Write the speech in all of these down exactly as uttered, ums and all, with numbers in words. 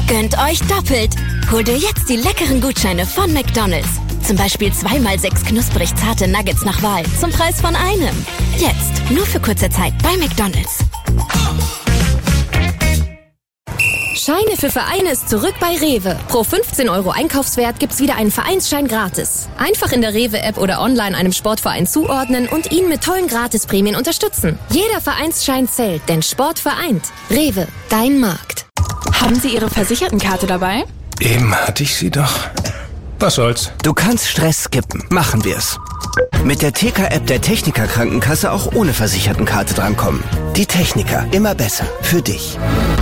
Gönnt euch doppelt. Hol dir jetzt die leckeren Gutscheine von McDonald's. Zum Beispiel zweimal sechs knusprig zarte Nuggets nach Wahl zum Preis von einem. Jetzt, nur für kurze Zeit bei McDonald's. Scheine für Vereine ist zurück bei Rewe. Pro fünfzehn Euro Einkaufswert gibt's wieder einen Vereinsschein gratis. Einfach in der Rewe-App oder online einem Sportverein zuordnen und ihn mit tollen Gratisprämien unterstützen. Jeder Vereinsschein zählt, denn Sport vereint. Rewe, dein Markt. Haben Sie Ihre Versichertenkarte dabei? Eben hatte ich sie doch. Was soll's? Du kannst Stress skippen. Machen wir's. Mit der T K-App der Techniker Krankenkasse auch ohne Versichertenkarte drankommen. Die Techniker, immer besser. Für dich.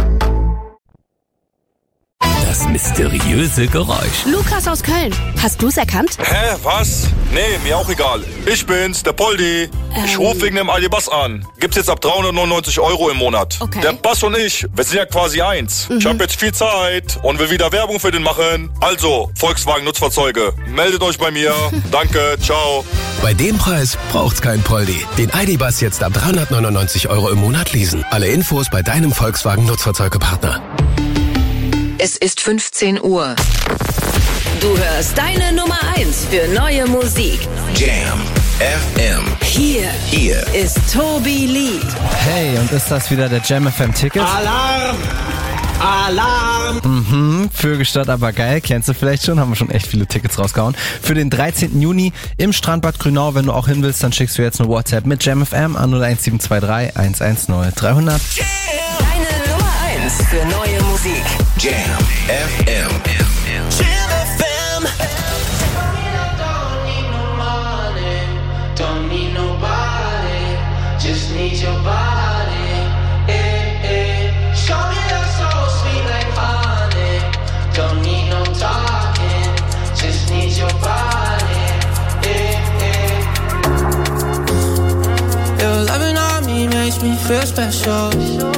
Das mysteriöse Geräusch. Lukas aus Köln. Hast du's erkannt? Hä, was? Nee, mir auch egal. Ich bin's, der Poldi. Ähm. Ich rufe wegen dem Aldi-Bass an. Gibt's jetzt ab dreihundertneunundneunzig Euro im Monat. Okay. Der Bass und ich, wir sind ja quasi eins. Mhm. Ich habe jetzt viel Zeit und will wieder Werbung für den machen. Also, Volkswagen Nutzfahrzeuge, meldet euch bei mir. Danke, ciao. Bei dem Preis braucht's kein Poldi. Den Aldi-Bass jetzt ab dreihundertneunundneunzig Euro im Monat leasen. Alle Infos bei deinem Volkswagen Nutzfahrzeugepartner. Es ist fünfzehn Uhr. Du hörst deine Nummer eins für neue Musik. Jam F M. Hier, Hier ist Tobi Lee. Hey, und ist das wieder der Jam F M Ticket? Alarm! Alarm! Mhm, Vögelstadt, aber geil. Kennst du vielleicht schon? Haben wir schon echt viele Tickets rausgehauen. Für den dreizehnten Juni im Strandbad Grünau. Wenn du auch hin willst, dann schickst du jetzt eine WhatsApp mit Jam F M an null eins sieben zwei drei eins eins null dreihundert. Deine Nummer eins für neue Musik. Jam F M. Jam F M. Don't need nobody, just need your body. Eh, eh. Show me that soul sweet like honey. Don't need no talking, just need your body. Eh, eh. Your loving on me makes me feel special.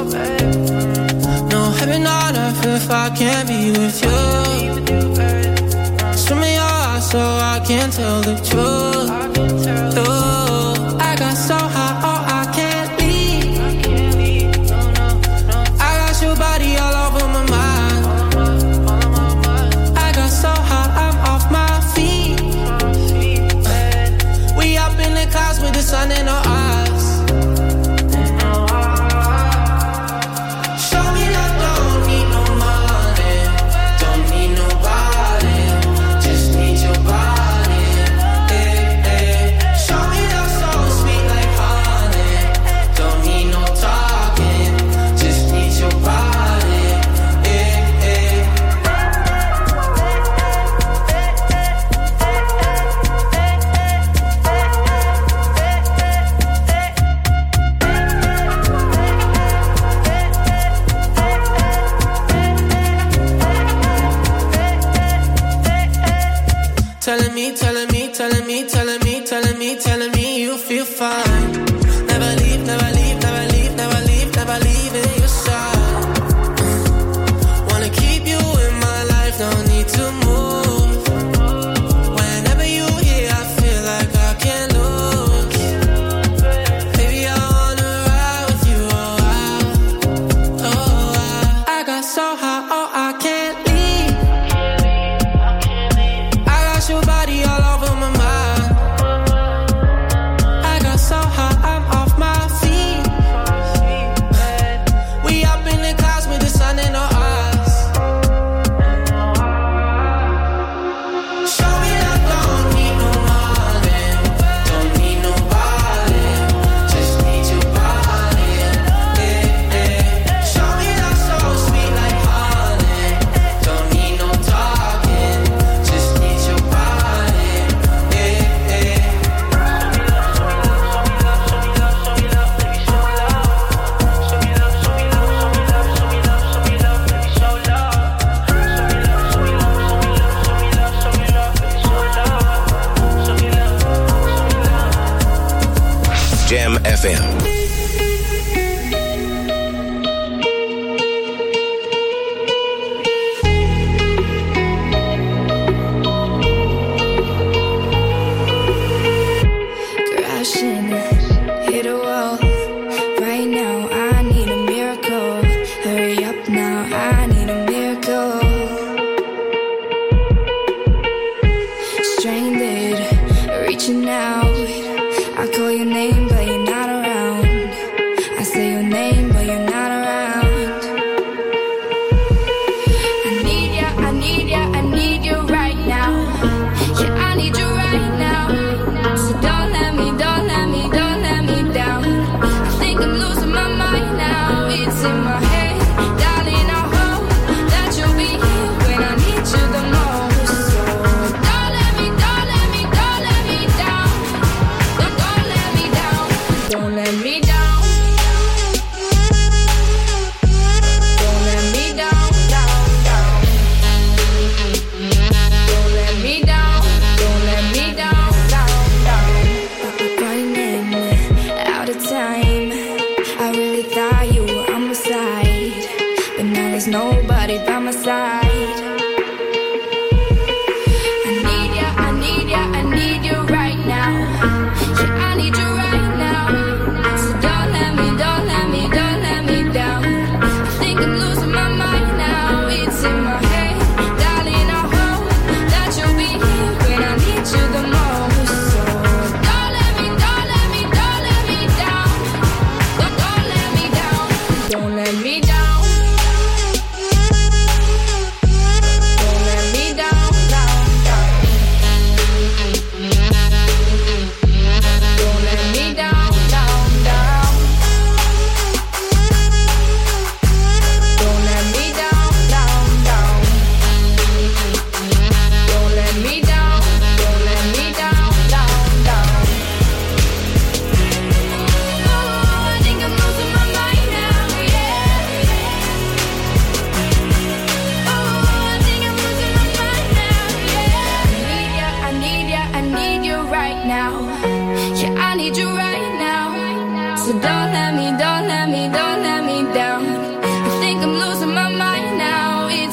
No heaven on earth if I can't be with you. Swim me your eyes so I can tell the truth. Ooh, I got so high, oh I can't leave. I got your body all over my mind. I got so high, I'm off my feet. We up in the clouds with the sun in our eyes. Show me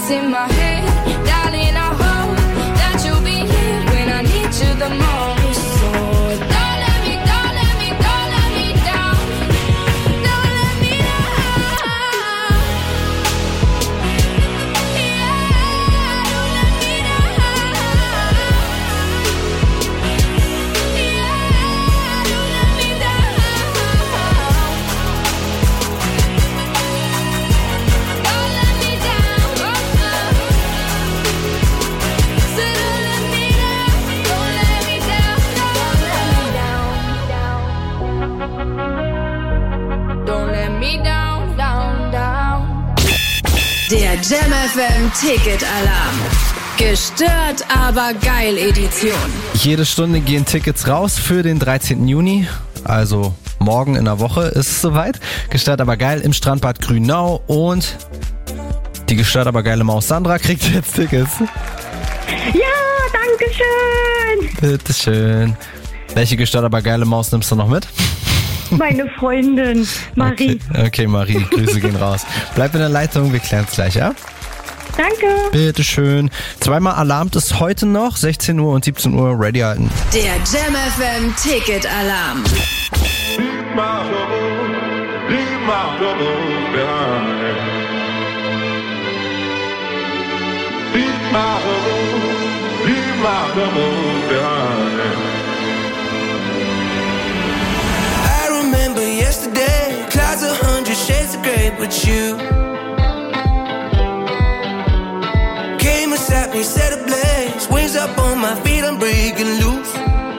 voice in my head, darling, I hope that you'll be here when I need you the most. So don't let me, don't let me, don't let me down. Don't let me down. Yeah, don't let me down. Yeah, don't let me down. Don't let me down. So don't let me down. Don't let me down. Don't let me down, down, down. Der Jam F M Ticket-Alarm. Gestört, aber geil Edition. Jede Stunde gehen Tickets raus für den dreizehnten Juni. Also morgen in der Woche ist es soweit. Gestört, aber geil im Strandbad Grünau. Und die gestört, aber geile Maus Sandra kriegt jetzt Tickets. Ja, danke schön. Bitteschön. Welche gestört, aber geile Maus nimmst du noch mit? Meine Freundin, Marie. Okay, okay, Marie, Grüße gehen raus. Bleib in der Leitung, wir klären es gleich, ja? Danke. Bitteschön. Zweimal alarmt es heute noch, sechzehn Uhr und siebzehn Uhr, ready halten. Der Jam F M Ticket-Alarm. Leave my troubles, leave my troubles behind. Leave my troubles, leave my troubles behind. I remember yesterday, clouds a hundred shades of grey, but you came beside me, set ablaze, wings up on my feet, I'm breaking loose.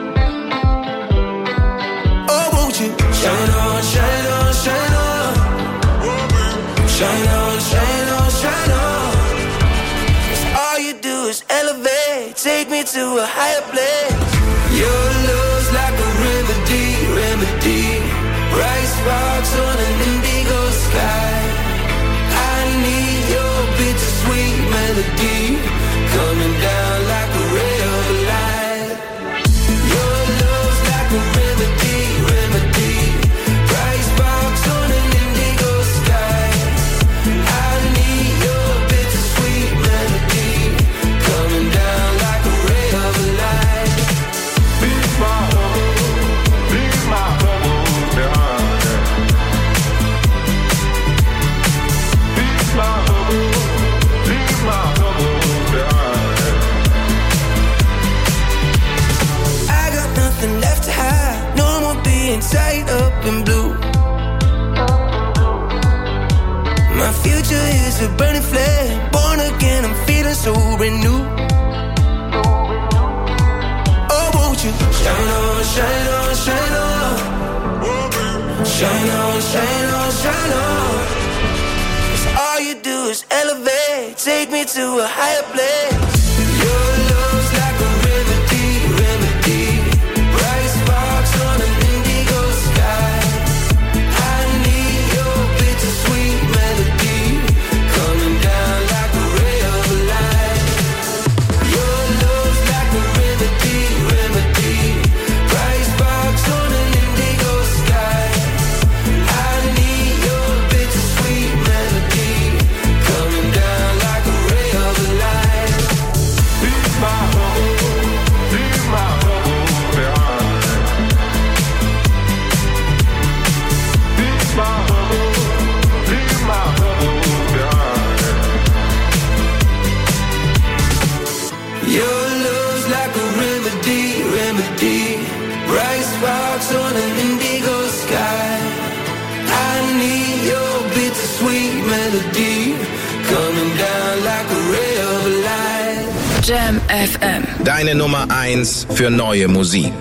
Oh, won't you shine on, shine on, shine on, shine on, shine on, shine on. 'Cause all you do is elevate, take me to a higher place. Your love's like a remedy, remedy. Bright sparks on an indigo sky. I need your bittersweet melody coming down like a ray of light. Your love's like a remedy, remedy. Bright sparks on an indigo sky. I need your bittersweet melody coming down like a ray of light. Leave my troubles, leave my troubles behind. Leave my troubles, leave my troubles behind. I got nothing left to hide. No more being tied up in blue. My future is a burning flame. Born again, I'm feeling so renewed. Oh, won't you shine on, shine on, shine on. Shine on, shine on, shine on. 'Cause all you do is elevate, take me to a higher place. Your love's like a remedy, remedy. Bright sparks on an indigo sky. I need your bittersweet melody coming down like a ray of light. Your love's like a remedy, remedy. Bright sparks on an indigo sky. I need your bittersweet melody coming down like a ray of light. Leave my troubles, leave my troubles behind. Leave my troubles, leave my troubles behind. Your love's like a remedy, remedy. Bright sparks on an indigo sky. I need your bittersweet melody coming down like a ray of light. Jam F M. Deine Nummer eins für neue Musik.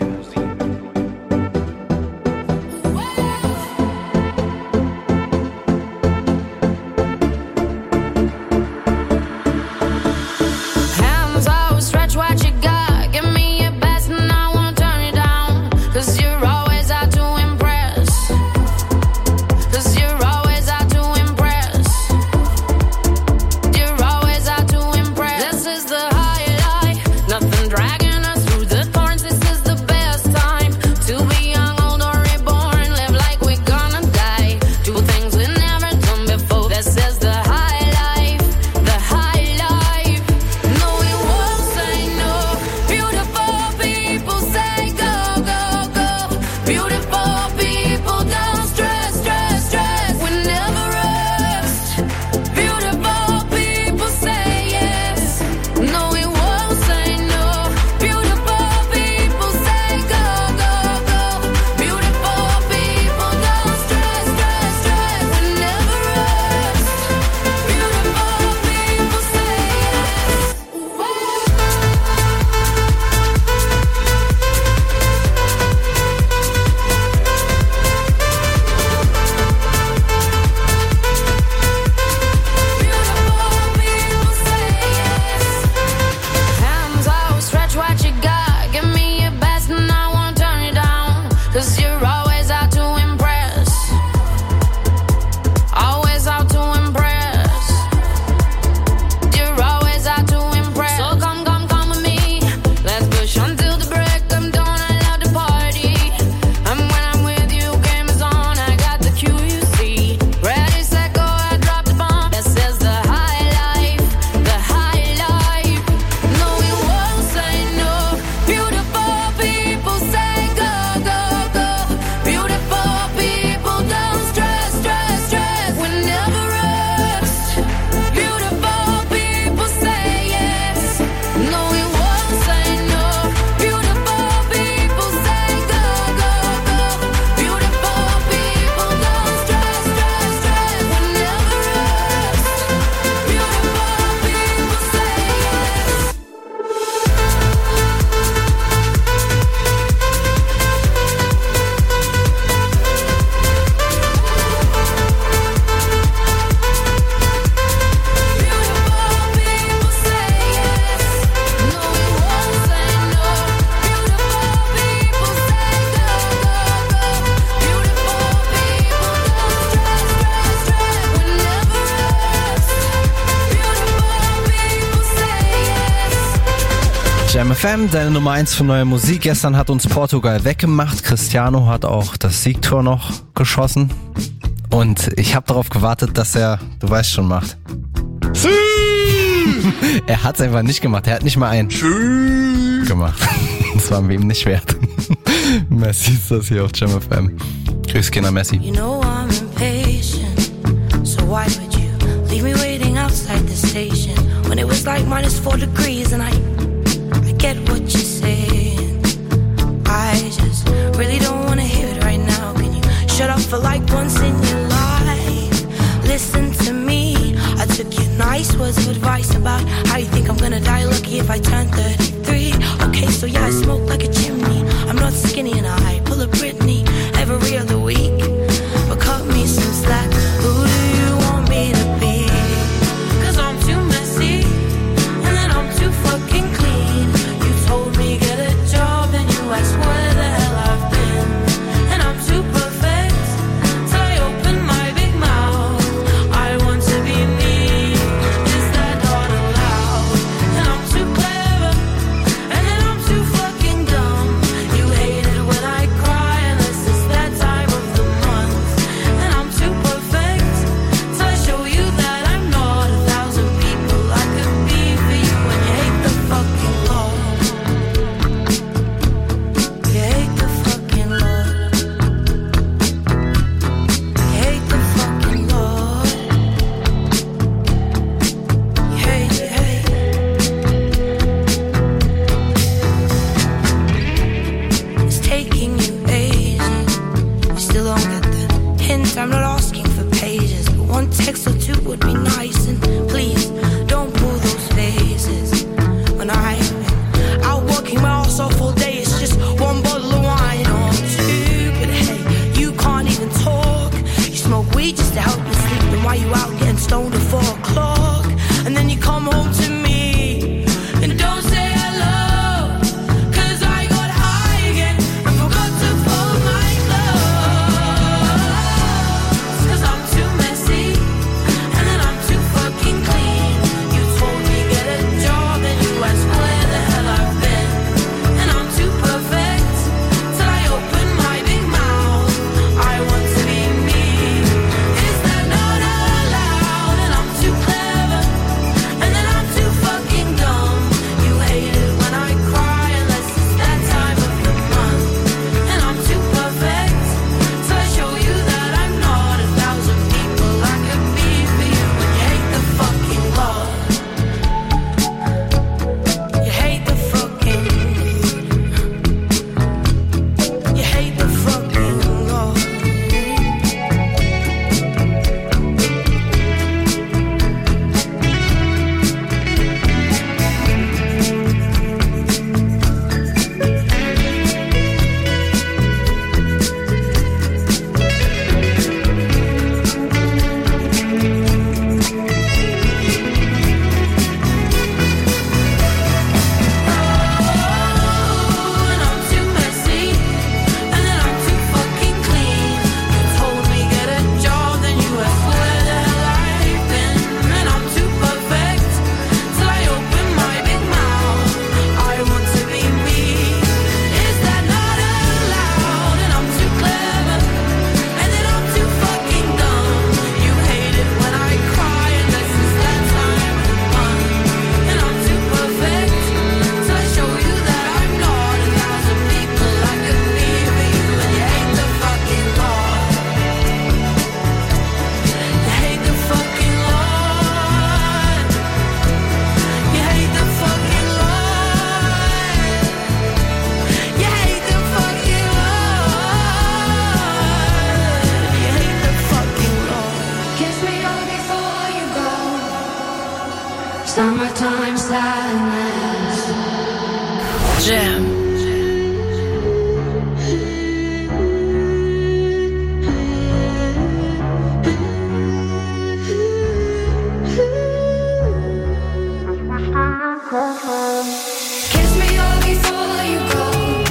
Hands out, stretch what you got. Give me your best and I won't turn it down. 'Cause you're always out to impress. 'Cause you're always out to impress. You're always out to impress. This is the highlight. Nothing dragging us through the thorns. This is the Jam F M, deine Nummer eins für neue Musik. Gestern hat uns Portugal weggemacht. Cristiano hat auch das Siegtor noch geschossen. Und ich habe darauf gewartet, dass er, du weißt schon, macht. Sie! Er hat es einfach nicht gemacht. Er hat nicht mal ein Sie gemacht. Das war ihm nicht wert. Messi ist das hier auf Jam F M. Grüß Kinder Messi. You know I'm impatient, so why would you leave me waiting outside the station when it was like minus four degrees and I, I get what you're saying. I just really don't wanna hear it right now. Can you shut up for like once in your life? Listen to me. I took your nice words of advice about how you think I'm gonna die lucky if I turn thirty-three. Okay, so yeah, I smoke like a chimney. I'm not skinny and I pull a Britney every other week. But cut me some slack. Who do you want me to be? Cause I'm too messy and then I'm too fucking clean. You told me get a job and you asked where the hell I've been. And I'm too perfect till I open my big mouth. I want to be me. Is that not allowed? And I'm too clever and then I'm too fucking dumb. You hate it when I cry unless it's that time of the month. And I'm too perfect till I show you that I'm not a thousand people I could be for you. And you hate the fucking Lord. You hate the fucking Lord. You hate the fucking Lord. You hate, you hate. It's taking you ages. You still don't get the hint. I'm not asking for pages, but one text or two would be nice. And please don't pull those faces. When I've been out working my ass off all day, it's just one bottle of wine or two. But hey, you can't even talk. You smoke weed just to help you sleep. Then why you out getting stoned at four o'clock? And then you come home to me and don't say hello. Cause I got high again and forgot to fold my clothes. Cause I'm too messy and then I'm too fucking clean. You told me get a job and you asked where the hell I've been. And I'm too perfect till I open my big mouth. I want to be me. Is that not allowed? And I'm too clever and then I'm too fucking dumb. You hate it when I cry unless it's that time of the month. And I'm too perfect till I show you that I'm not a thousand people I could be for you. And you hate the fucking Lord. You hate the fucking You hate the fucking Lord. And I'm too messy and then I'm too fucking clean. You told me get a job, then you asked where the hell I've been. And I'm too perfect till I open my big mouth. I want to be me. Is that not allowed? And I'm too clever and then I'm too fucking dumb. You hate it when I cry unless it's that time of the month. And I'm too perfect till I show you that I'm not a thousand people I could be for you. And you hate the fucking Lord. You hate the fucking Lord. You hate the fucking Lord. You hate the fucking Lord. You hate the fucking Lord. Kiss me all before you go. Summertime sadness. Jam. Kiss me all before you go.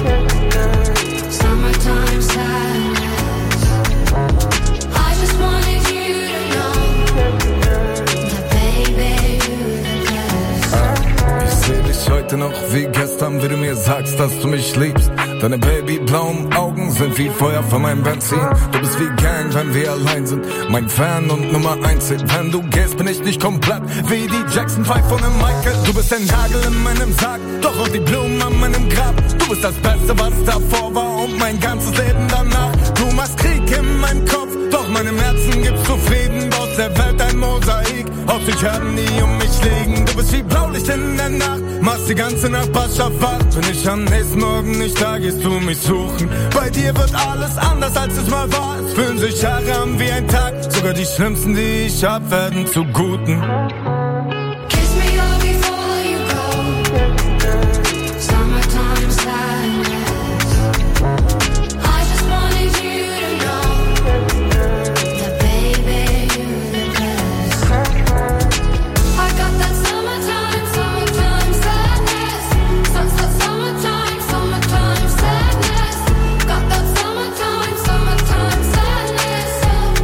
Summertime sadness. I just wanted you to know that baby, you're the best. You said it's short heute noch wie gestern, wie du mir sagst, dass du mich liebst. Deine babyblauen Augen sind wie Feuer für mein Benzin. Du bist wie Gang, wenn wir allein sind. Mein Fan und Nummer eins. Wenn du gehst, bin ich nicht komplett wie die Jackson Five von dem Michael. Du bist ein Hagel in meinem Sarg, doch auch die Blumen an meinem Grab. Du bist das Beste, was davor war und mein ganzes Leben danach. Du machst Krieg in meinem Kopf, doch meinem Herzen gibt's zufrieden. Aus der Welt ein Mosaik, aus sich haben nie um mich liegen. Du bist wie Blaulicht in der Nacht, machst die ganze Nachbarschaft wach. Bin ich am nächsten Morgen nicht da, gehst du mich suchen. Bei dir wird alles anders, als es mal war. Es fühlen sich Jahre an wie ein Tag. Sogar die schlimmsten, die ich hab, werden zu Guten. Kiss me all before you go. Summertime sadness. I just wanted you to know that baby you're the best. I got that summertime, summertime sadness. Sun, sun, summertime, summertime sadness. Got that summertime, summertime sadness.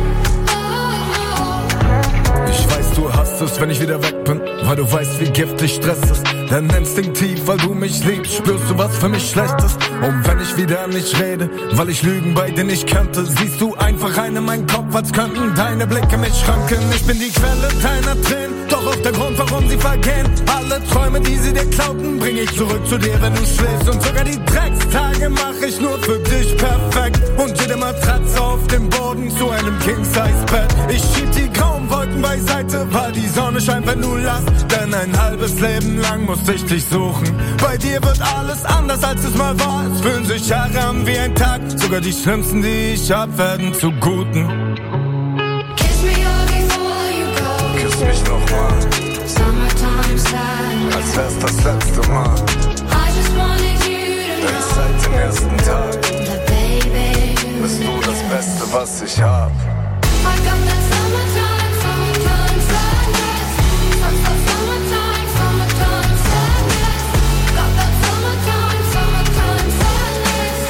Oh, oh. Ich weiß, du hasst es, wenn ich wieder weg bin, weil du weißt, wie giftig Stress ist. Denn instinktiv, weil du mich liebst, spürst du, was für mich schlecht ist. Und wenn ich wieder nicht rede, weil ich Lügen bei dir nicht könnte, siehst du einfach rein in meinen Kopf, als könnten deine Blicke mich schranken. Ich bin die Quelle deiner Tränen, doch auch der Grund, warum sie vergehen. Alle Träume, die sie dir klauten, bring ich zurück zu dir, wenn du schläfst. Und sogar die Dreckstage mach ich nur für dich perfekt. Und jede Matratze auf dem Boden zu einem King-Size-Bett. Ich schieb die grauen Wolken beiseite, weil die Sonne scheint, wenn du lachst. Denn ein halbes Leben lang musste ich dich suchen. Bei dir wird alles anders, als es mal war. Es fühlen sich Jahre an wie ein Tag. Sogar die schlimmsten, die ich hab, werden zu Guten. Kiss me all before you go. Küss mich nochmal, Summertime sadness. als wär's das letzte Mal. I just wanted you to Denn know seit dem ersten Tag that baby you're bist the du das best. Beste, was ich hab. I got that summertime, summertime sadness. Sun, sun, summertime, summertime sadness. Got that summertime, summertime sadness.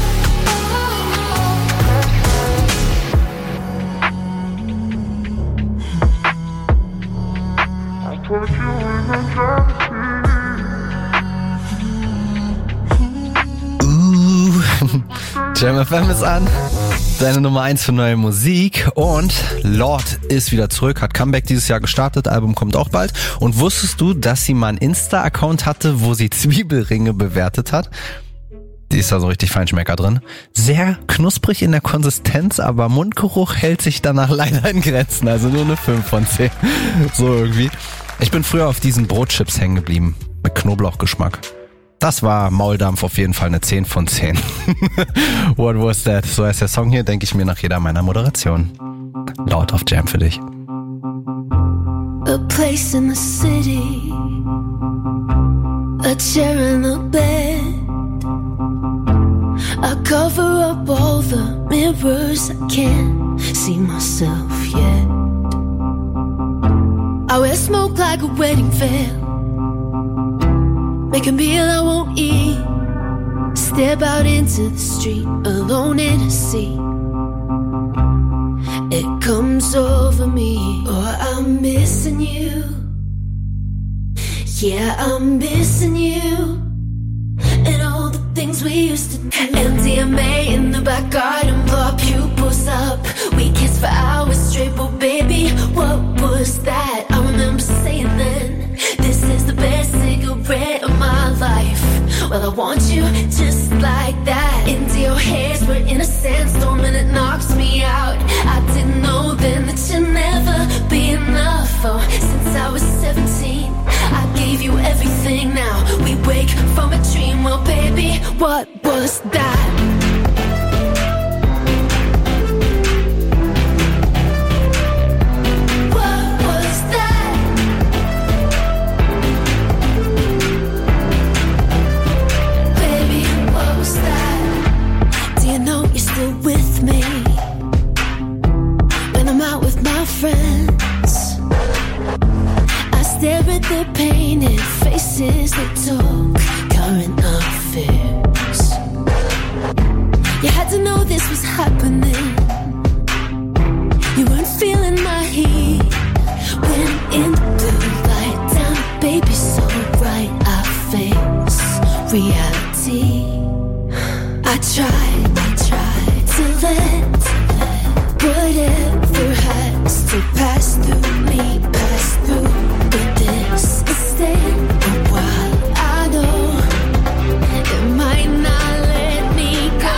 I put you in the driver's Uh, Jam F M ist an. Deine Nummer eins für neue Musik. Und Lorde ist wieder zurück, hat Comeback dieses Jahr gestartet, Album kommt auch bald. Und wusstest du, dass sie mal einen Insta-Account hatte, wo sie Zwiebelringe bewertet hat? Die ist da so richtig Feinschmecker drin. Sehr knusprig in der Konsistenz, aber Mundgeruch hält sich danach leider in Grenzen. Also nur eine fünf von zehn. So irgendwie. Ich bin früher auf diesen Brotchips hängen geblieben. Mit Knoblauchgeschmack. Das war Mauldampf, auf jeden Fall eine zehn von zehn. What was that? So heißt der Song hier, denke ich mir nach jeder meiner Moderation. Laut auf Jam für dich. A place in the city, a chair in the bed. I cover up all the mirrors, I can't see myself yet. I wear smoke like a wedding veil, make a meal I won't eat, step out into the street, alone in a sea. It comes over me, oh, I'm missing you. Yeah, I'm missing you. And all the things we used to do. M D M A in the back garden, blow our pupils up. We kissed for hours straight, but baby, what was that? I remember saying then, this is the best cigarette of my life. Well, I want you just like that. Into your hairs, we're in a sandstorm and it knocks me out. I didn't know then that you'd never be enough. Oh, since I was seventeen, I gave you everything. Now we wake from a dream. Well, baby, what was that? With me when I'm out with my friends, I stare at their painted faces. They talk current affairs. You had to know this was happening. You weren't feeling my heat when in the blue light down, baby, so bright I fade. reality. I tried, I tried to let whatever has to pass through me, pass through. But this is staying a while. I know it might not let me go.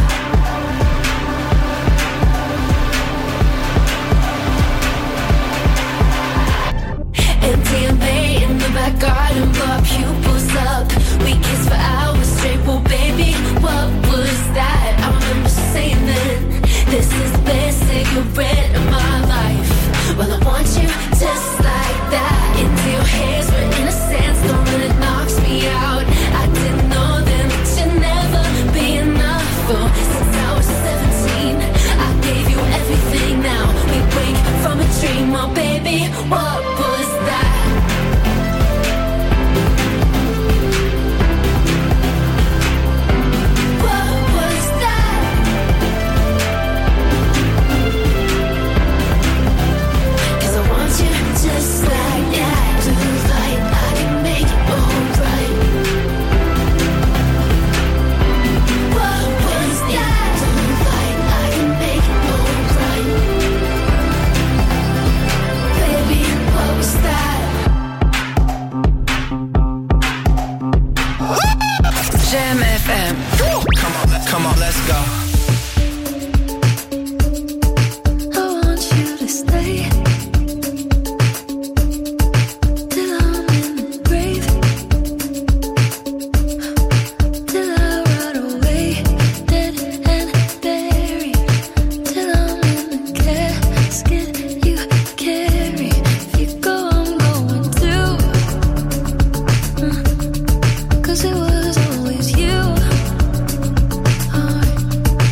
M D M A in the back garden, blow pupils up. We kissed for hours straight, well baby, what was that? I remember saying then, this is the best cigarette of my life. Well, I want you just like that. Into your hairs where innocence, the one that knocks me out. I didn't know then that you'd never be enough. Oh, since I was seventeen, I gave you everything. Now we wake from a dream, oh baby, what was that? Just like that, do like I can make it alright. What was that? Do like I can make it alright. Baby, what was that? Jam F M. Come on, come on, let's go. I want you to stay. Cause it was always you.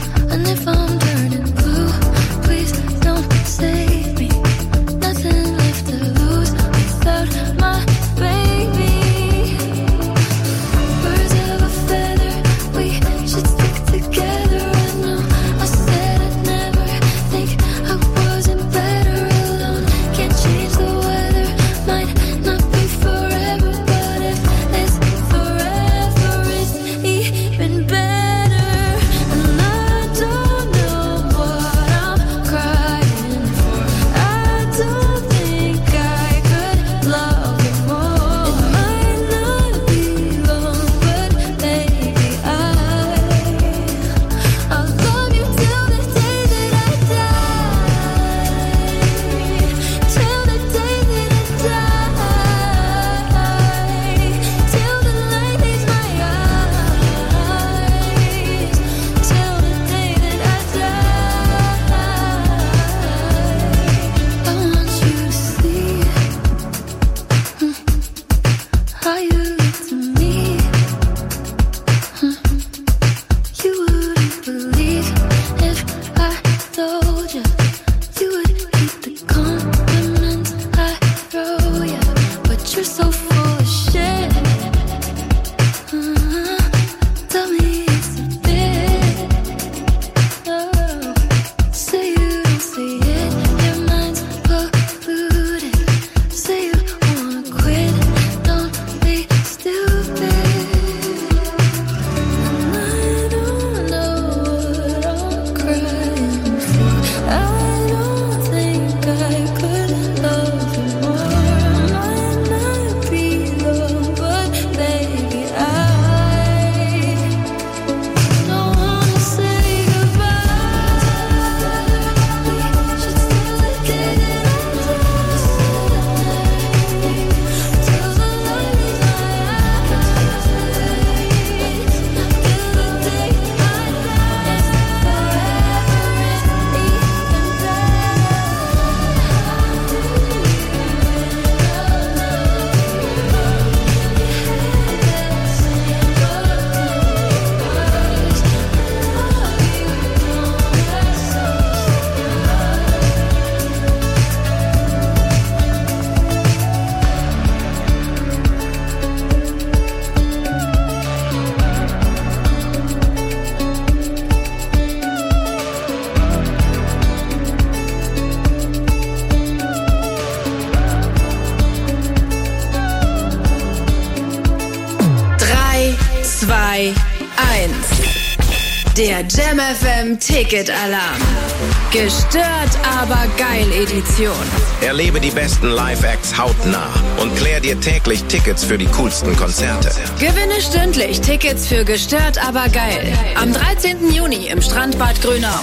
zwei, eins. Der Jam F M Ticket-Alarm. Gestört, aber geil Edition. Erlebe die besten Live-Acts hautnah und klär dir täglich Tickets für die coolsten Konzerte. Gewinne stündlich Tickets für Gestört, aber geil. Am dreizehnten Juni im Strandbad Grünau.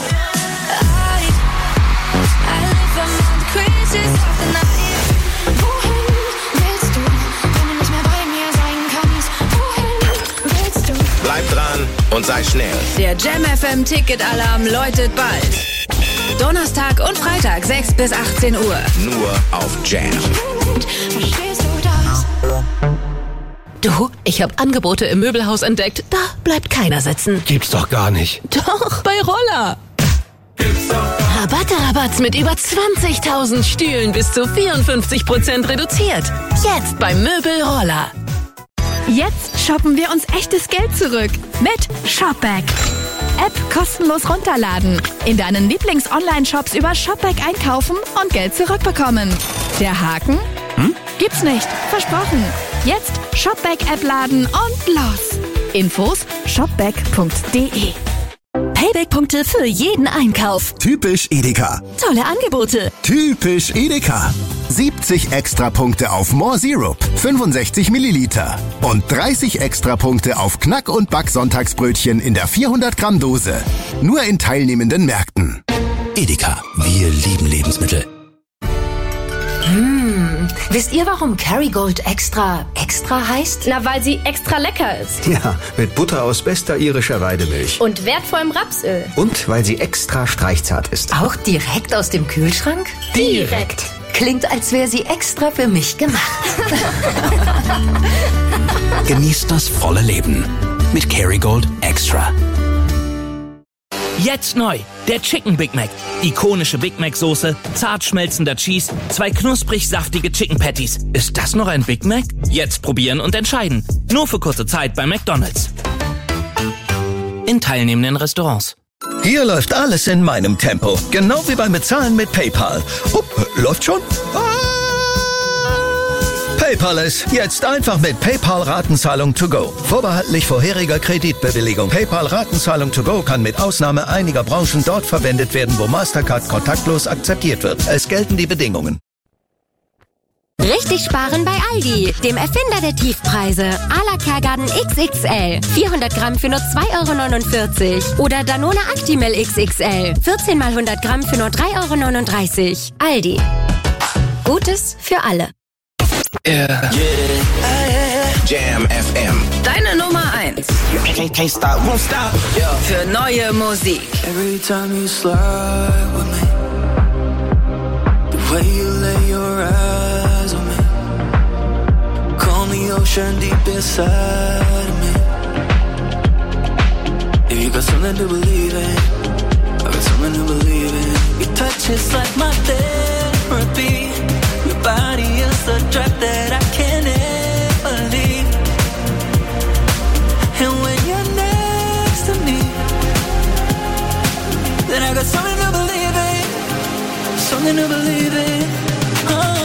Bleib dran und sei schnell. Der Jam F M Ticket-Alarm läutet bald. Donnerstag und Freitag sechs bis achtzehn Uhr. Nur auf Jam. Du, ich habe Angebote im Möbelhaus entdeckt. Da bleibt keiner sitzen. Gibt's doch gar nicht. Doch, bei Roller. Rabatte-Rabatz mit über zwanzigtausend Stühlen bis zu vierundfünfzig Prozent reduziert. Jetzt beim Möbel Roller. Jetzt shoppen wir uns echtes Geld zurück mit Shopback. App kostenlos runterladen. In deinen Lieblings-Online-Shops über Shopback einkaufen und Geld zurückbekommen. Der Haken? Hm? Gibt's nicht. Versprochen. Jetzt Shopback-App laden und los. Infos shopback punkt de. Payback-Punkte für jeden Einkauf. Typisch Edeka. Tolle Angebote. Typisch Edeka. siebzig Extrapunkte auf More Syrup, fünfundsechzig Milliliter. Und dreißig Extrapunkte auf Knack- und Back-Sonntagsbrötchen in der vierhundert Gramm Dose. Nur in teilnehmenden Märkten. Edeka. Wir lieben Lebensmittel. Mmh. Wisst ihr, warum Kerrygold extra extra heißt? Na, weil sie extra lecker ist. Ja, mit Butter aus bester irischer Weidemilch. Und wertvollem Rapsöl. Und weil sie extra streichzart ist. Auch direkt aus dem Kühlschrank? Direkt. Klingt, als wäre sie extra für mich gemacht. Genießt das volle Leben mit Kerrygold Extra. Jetzt neu, der Chicken Big Mac. Ikonische Big Mac Soße, zart schmelzender Cheese, zwei knusprig saftige Chicken Patties. Ist das noch ein Big Mac? Jetzt probieren und entscheiden. Nur für kurze Zeit bei McDonald's. In teilnehmenden Restaurants. Hier läuft alles in meinem Tempo. Genau wie beim Bezahlen mit PayPal. Oh, läuft schon? Ah. PayPal ist jetzt einfach mit PayPal Ratenzahlung to go. Vorbehaltlich vorheriger Kreditbewilligung. PayPal Ratenzahlung to go kann mit Ausnahme einiger Branchen dort verwendet werden, wo Mastercard kontaktlos akzeptiert wird. Es gelten die Bedingungen. Richtig sparen bei Aldi, dem Erfinder der Tiefpreise. Ala Kergarten X X L, vierhundert Gramm für nur zwei Euro neunundvierzig. Oder Danone Actimel X X L, vierzehn mal hundert Gramm für nur drei Euro neununddreißig. Aldi. Gutes für alle. Yeah. Jam F M. Deine Nummer eins. Can't stop, won't stop. Für neue Musik. Every time you slide with me, the way you lay your eyes on me, calm the ocean deep inside of me. If you got something to believe in, I got something to believe in. Your touch is like my therapy. Your body is a drug that I can't ever leave. And when you're next to me, then I got something to believe in. Something to believe in. Oh.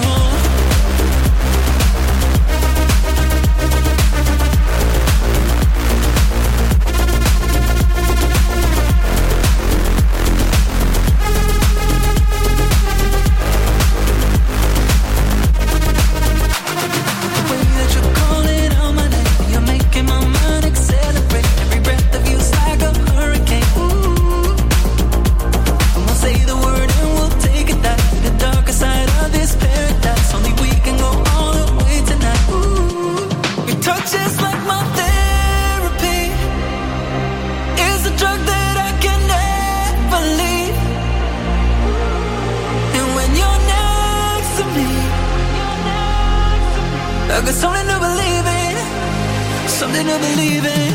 I got something to believe in, something to believe in.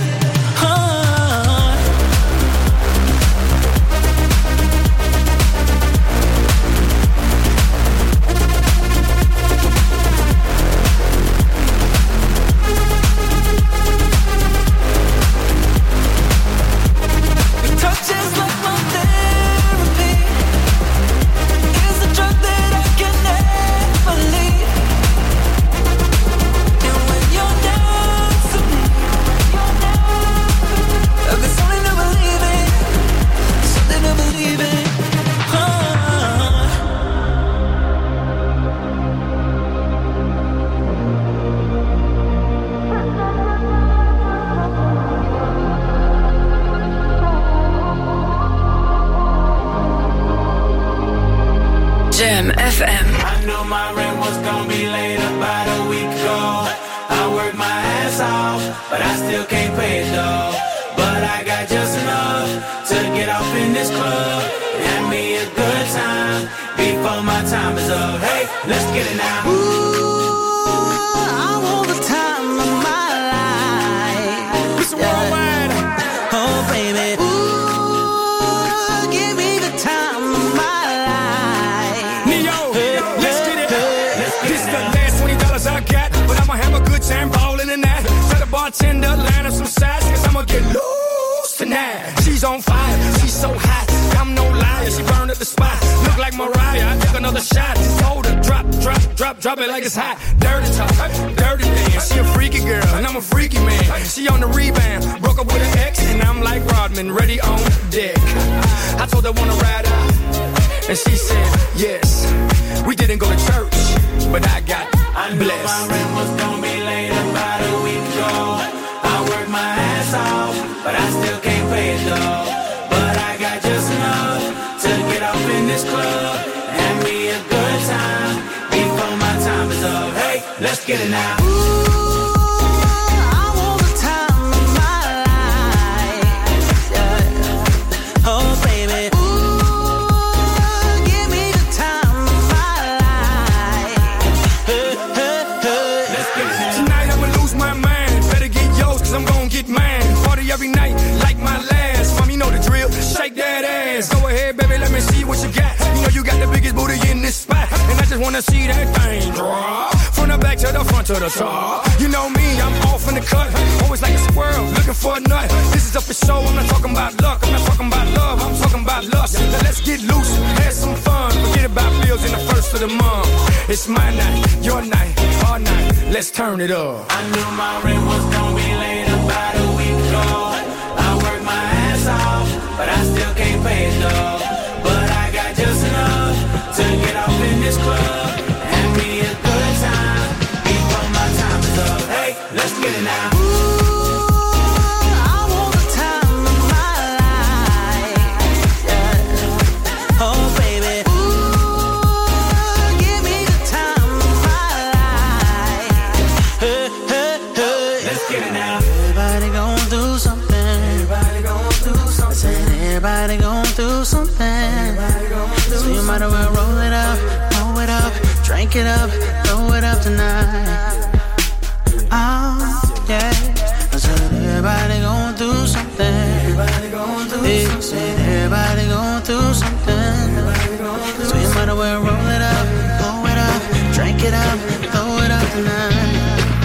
but I still can't pay it though. But I got just enough to get off in this club and have me a good time before my time is up. Hey, let's get it now. I want the time of my life. Listen, yeah. Worldwide. Oh, baby. Ooh, give me the time of my life. Neo, hey, let's get it. Hey, let's get this is the last twenty dollars I got, but I'ma have a good time ballin' in that. Tell the bartender, line up some sides, cause I'ma get loose tonight. She's on fire, she's so hot. I'm no liar, she burned up the spot. Look like Mariah, I took another shot. Told her, drop, drop, drop, drop it like it's hot. Dirty talk, dirty dance. She a freaky girl, and I'm a freaky man. She on the rebound, broke up with an ex, and I'm like Rodman, ready on deck. I told her wanna ride out, and she said yes. We didn't go to church, but I got I knew blessed. My rent was gonna be late about a week ago. I worked my ass off, but I still can't pay it though. But I got just enough to get off in this club and have me a good time before my time is up. Hey, let's get it now. Every night, like my last. Mom, you know the drill. Shake that ass. Go ahead, baby, let me see what you got. You know you got the biggest booty in this spot, and I just wanna see that thing drop from the back to the front to the top. You know me, I'm off in the cut, always like a squirrel looking for a nut. This is up for show. I'm not talking about luck. I'm not talking about love. I'm talking about lust. Now let's get loose, have some fun. Forget about bills in the first of the month. It's my night, your night, our night. Let's turn it up. I knew my rent was gonna be late about a week ago. Off, but I still can't pay it though. But I got just enough to get off in this club and have me a good time before my time is up. Hey, let's get it now. Everybody gon' do something, so you might as well roll it up, roll it up, drink it up, throw it up tonight. Oh, yeah. I said everybody gon' do something. Everybody gon' do yeah, something. Everybody gon' do something. So you might as well roll it up, roll it up, drink it up, throw it up tonight.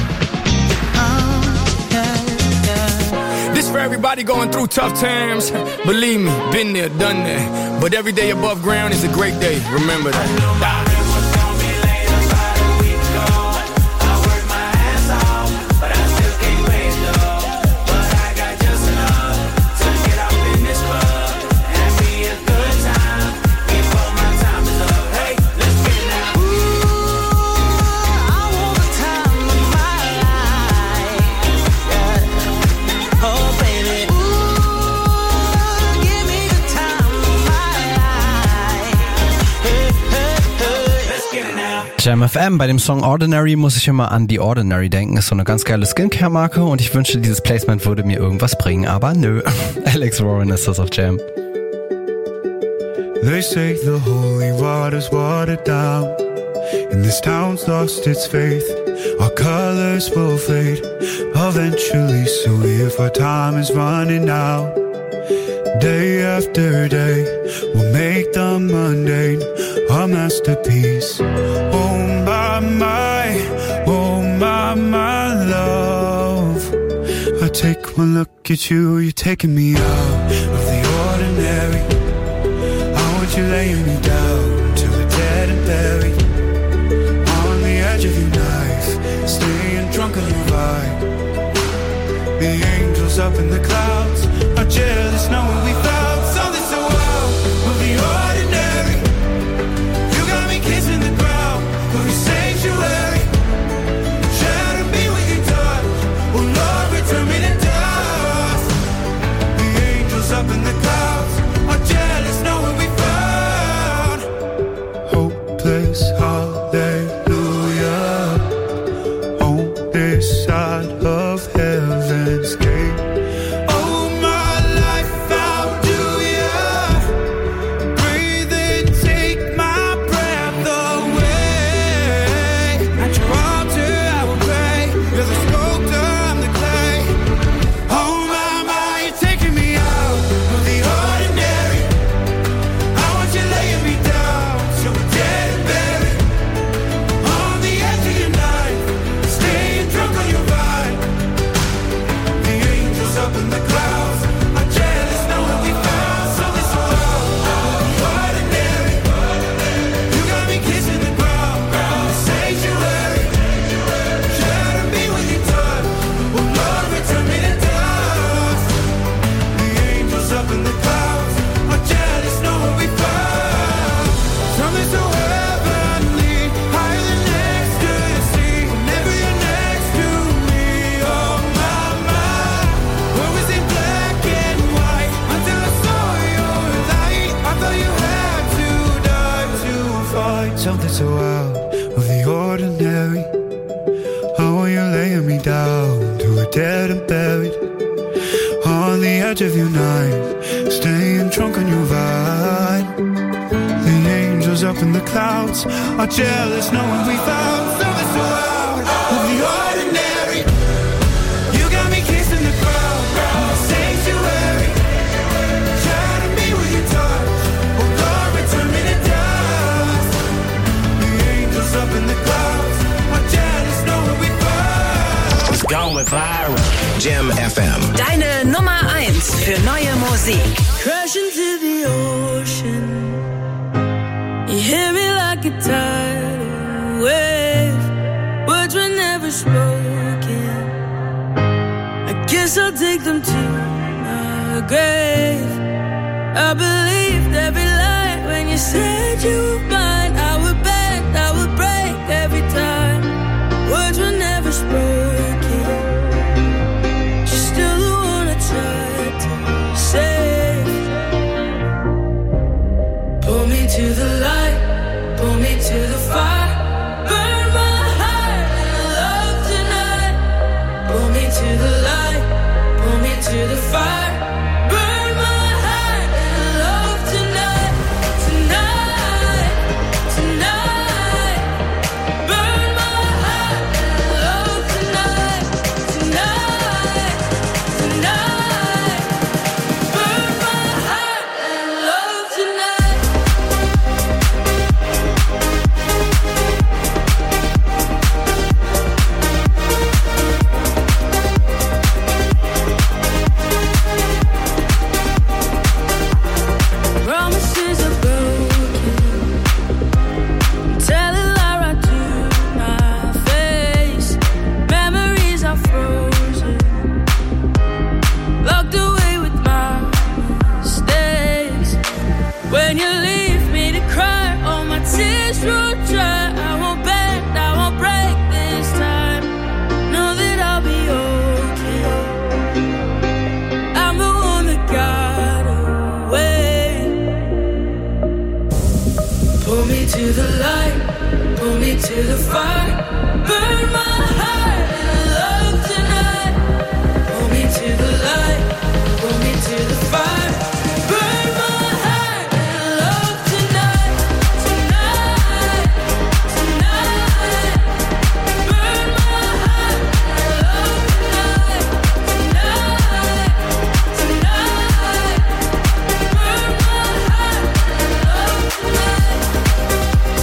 For everybody going through tough times, believe me, been there, done that. But every day above ground is a great day. Remember that. Jam F M, bei dem Song Ordinary muss ich immer an The Ordinary denken. Ist so eine ganz geile Skincare-Marke und ich wünschte, dieses Placement würde mir irgendwas bringen, aber nö. Alex Warren ist das auf Jam. They say the holy water's watered down, and this town's lost its faith. Our colors will fade eventually, so if our time is running out, day after day, we'll make the mundane a masterpiece. Oh my, my, oh my, my love. I take one look at you, you're taking me out of the ordinary. I want you laying me down till we're dead and buried, on the edge of your knife, staying drunk on your vibe. The angels up in the clouds are jealous knowing we found something so wild of the ordinary. You got me kissing the ground of your sanctuary. Shadow me with your touch, oh Lord, return me to dust. The angels up in the clouds are jealous knowing we found hopeless hallelujah on this side of heaven. laying me down to a dead and buried. On the edge of your night, staying drunk on your vine. The angels up in the clouds are jealous knowing we found something so out of the ordinary. You got me kissing the ground, the sanctuary. Shatter me with your touch, oh Lord, return me to dust. The angels up in the clouds are jealous knowing we found. It's going viral. Jam F M. Deine Nummer eins für neue Musik. Crash into the ocean. You hear me like a tidal wave. Words were never spoken. I guess I'll take them to my grave. I believed every lie when you said you were mine. I would bend, I would break every time. Words were never spoken. She's still the one I tried to save. Pull me to the light, pull me to the fire. Burn my heart in love tonight. Pull me to the light, pull me to the fire. Burn my heart in love tonight. Tonight, tonight. Burn my heart in love tonight. Tonight, tonight. Burn my heart in love tonight. Promises are broken. Tell a lie right to my face. Memories are frozen. Locked away with my mistakes. When you leave me to cry, all my tears roll dry. I won't bend, I won't break this time. Know that I'll be okay. I'm the one that got away. Pull me to the light, pull me to the fire. Burn my heart in love tonight. Pull me to the light, pull me to the fire. Burn my heart in love tonight. Tonight, tonight. Burn my heart in love tonight. Tonight, tonight. Burn my heart in love tonight.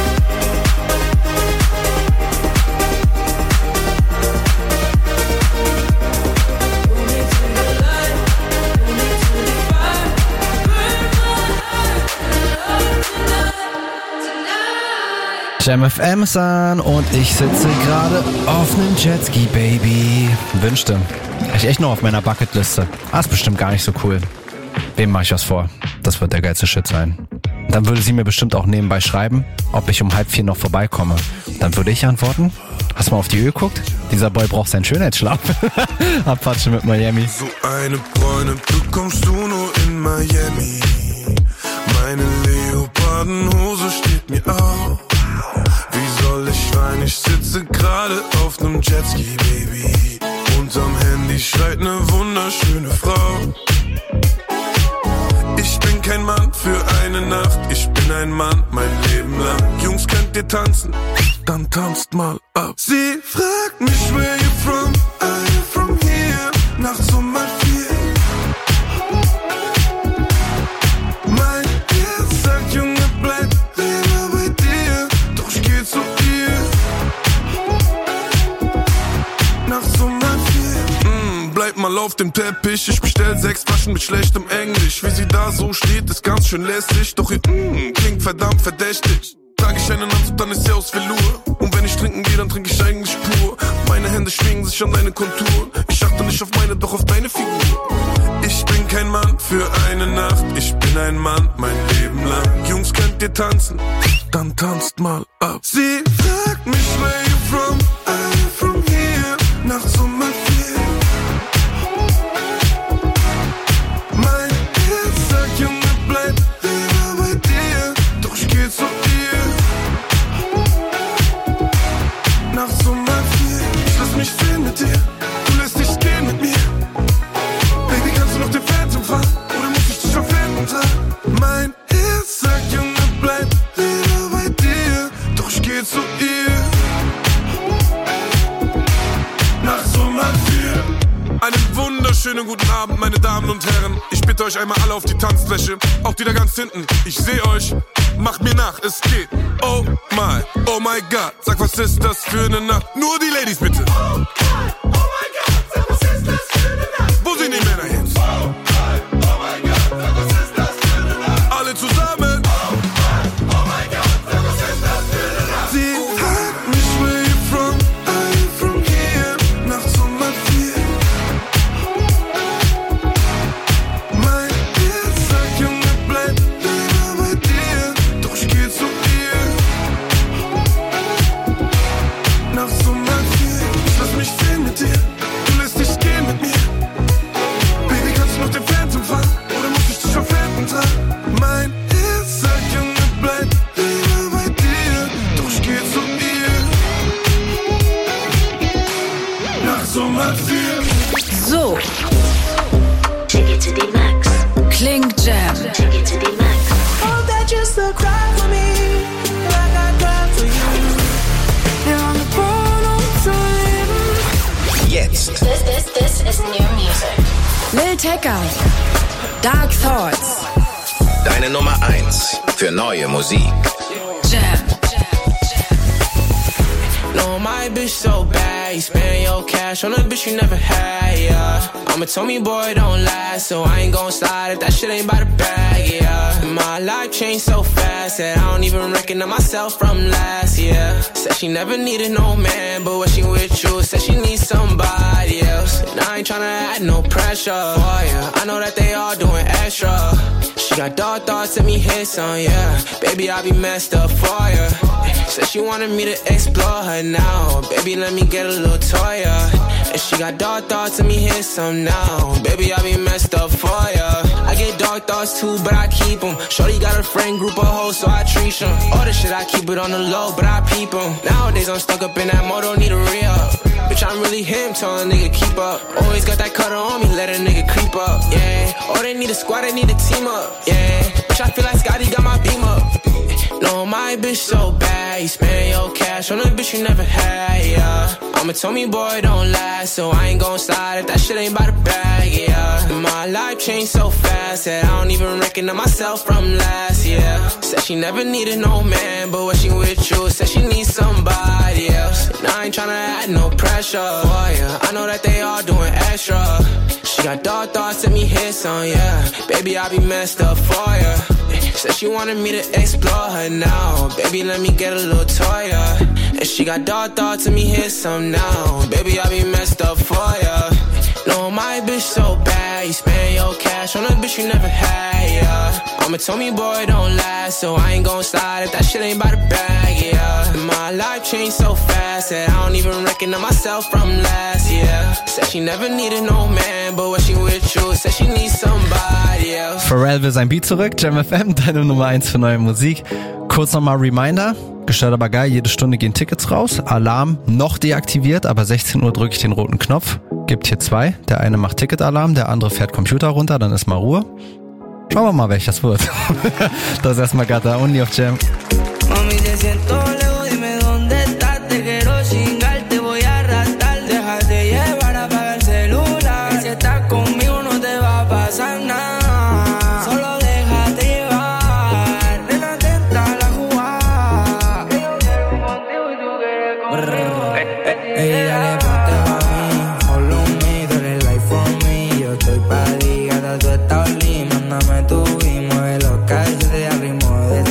Pull me to the light, pull me to the fire. Burn my heart in love tonight. Tonight. Jam F M ist an und ich sitze gerade auf einem Jetski, Baby. Wünschte. Hab ich echt noch auf meiner Bucketliste. Ah, ist bestimmt gar nicht so cool. Wem mache ich was vor? Das wird der geilste Shit sein. Dann würde sie mir bestimmt auch nebenbei schreiben, ob ich um halb vier noch vorbeikomme. Dann würde ich antworten, hast du mal auf die Uhr geguckt? Dieser Boy braucht seinen Schönheitsschlaf. Abfatsche mit Miami. So eine Bräune bekommst du nur in Miami. Meine Leopardenhose steht mir auf. Wie soll ich weinen? Ich sitze gerade auf nem Jetski, Baby. Unterm Handy schreit ne wunderschöne Frau. Ich bin kein Mann für eine Nacht. Ich bin ein Mann mein Leben lang. Jungs, könnt ihr tanzen? Dann tanzt mal ab. Sie fragt mich, where you from? Are you from here? Nachts um halb vier. Mein Herz sagt, Junge, bleib lieber bei dir. Doch ich geh zu ihr. Nachts um halb vier. Mm, bleib mal auf dem Teppich. Ich bestell sechs Flaschen mit schlechtem Englisch. Wie sie da so steht, ist ganz schön lässig. Doch ihr mm, klingt verdammt verdächtig. Trag ich einen Anzug, dann ist sie aus Velour. Und wenn ich trinken gehe, dann trinke ich eigentlich pur. Meine Hände schwingen sich an deine Konturen. Ich achte nicht auf meine, doch auf deine Figur. Ich bin kein Mann für eine Nacht. Ich bin ein Mann mein Leben lang. Jungs, könnt ihr tanzen? Dann tanzt mal ab. Sie fragt mich, where you from? Are you from here? Nachts um halb vier. Mein Herz sagt, Junge, bleib lieber bei dir. Doch ich geh zu ihr. Nachts um halb vier. Ich lass mich wunderschönen guten Abend, meine Damen und Herren. Ich bitte euch einmal alle auf die Tanzfläche, auch die da ganz hinten. Ich seh euch, macht mir nach, es geht. Oh my, oh my God, sag, was ist das für eine Nacht? Nur die Ladies bitte. Oh my, oh my God, sag, was ist das für eine Nacht? Wo sind die Männer jetzt? Oh my, oh my God, sag, was ist das für eine Nacht? Alle zusammen. Oh my, oh my God, sag, was ist das für eine Nacht? Sie fragt mich, where you from? I'm from here. Nachts um halb vier. Mein Herz sagt, Junge, bleib lieber bei dir. Doch ich geh zu ihr. Nachts um halb vier. Ich lass mich filmen mit dir. Du lässt dich gehen mit mir. Baby, kannst du noch den Phantom fahren? Oder muss ich dich auf Händen tragen? Mein Herz sagt, Junge, bleib lieber bei dir. Doch ich geh zu ihr. Nachts um halb vier. So Take it to the max. klingt Jam. Take it to the max. Oh, that just a cry for me, like I cried for you. You're on the bottom to live. Jetzt This, this, this is new music. Lil Tecca, Dark Thoughts, deine Nummer eins für neue Musik. Jam. No, my bitch so bad, you spend your cash on a bitch you never had, yeah. I'm a Tommy boy, don't last, so I ain't gon' slide if that shit ain't by the bag, yeah. My life changed so fast that I don't even recognize myself from last year. Said she never needed no man, but when she with you, said she needs somebody else. And I ain't tryna add no pressure for ya. I know that they all doing extra. She got dark thoughts, let me hit some, yeah. Baby, I be messed up for ya. Said she wanted me to explore her now. Baby, let me get a little toy, yeah. And she got dark thoughts, let me hit some now. Baby, I be messed up for ya. I get dark thoughts too, but I keep them. Shorty got a friend group of hoes, so I treat them. All the shit, I keep it on the low, but I peep them. Nowadays, I'm stuck up in that mode, don't need a re-up. Bitch, I'm really him, tell a nigga keep up. Always got that cutter on me, let a nigga creep up, yeah. Oh, they need a squad, they need a team up, yeah. Bitch, I feel like Scotty got my beam up. No, my bitch so bad, you spend your cash on a bitch you never had, yeah. I'm a Tommy boy, don't last, so I ain't gon' slide if that shit ain't by the bag, yeah. My life changed so fast that I don't even recognize myself from last year. Said she never needed no man, but when she with you, said she needs somebody else. And I ain't tryna add no pressure for ya. I know that they all doing extra. She got dark thoughts, let me hit some, yeah. Baby, I be messed up for ya. Said she wanted me to explore her now. Baby, let me get a little toy, yeah. And she got dark thoughts, let me hit some now. Baby, I be messed up for ya. No, my bitch so bad, you spend your cash on a bitch you never had, yeah. I'm a Tommy boy, don't last, so I ain't gon' slide if that shit ain't by the bag, yeah. My life changed so fast that I don't even recognize myself from last year. Said she never needed no man, but when she with you, said she needs somebody else. Pharrell will sein Beat zurück, Jam F M, deine Nummer eins für neue Musik. Kurz nochmal Reminder, gestört aber geil, jede Stunde gehen Tickets raus. Alarm noch deaktiviert, aber sechzehn Uhr drücke ich den roten Knopf. Gibt hier zwei, der eine macht Ticketalarm, der andere fährt Computer runter, dann ist mal Ruhe. Schauen wir mal, welches wird. Das ist erstmal Gata Uni auf Jam. Mami, te siento lejos, dime dónde estás. Te quiero chingar, te voy a arrastrar. Déjate llevar, apaga el celular. Y si estás conmigo no te va a pasar nada. Solo déjate llevar. Nena, atenta a la jugada. Que yo quiero contigo y tú quieres conmigo. Ey, dale, ponte pa' mí. Follow me, tú eres life for me. Yo estoy pa' ti, gata, tú estás linda. Mándame tu y mueve los calles de ritmo del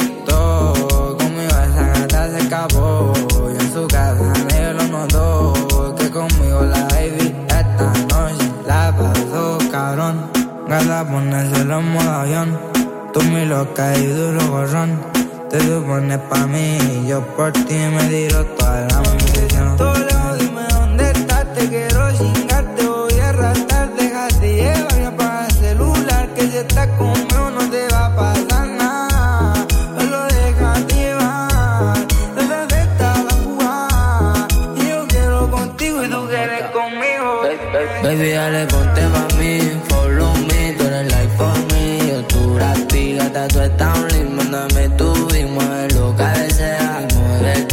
TikTok. Conmigo esa gata se escapó. Yo en su casa nadie lo notó. Que conmigo la baby esta noche la pasó cabrón. Gata, ponérselo en modo avión. Tú mi loca y duro gorrón. Te supones pa' mí y yo por ti me tiro toda la munición. Todo lejos, dime dónde estás. Te quiero chingar, te voy a arrastrar. Déjate llevar y apaga el celular. Que si estás conmigo no te va a pasar nada. Solo déjate llevar. Desde esta la jugada. Y yo quiero contigo y tú quieres conmigo. Baby, dale, ponte pa' mí. Follow me, tú eres life for me. Yo tu rapi, gata, tú estás un link. Mándame tu y mueve lo que desea. Mueve el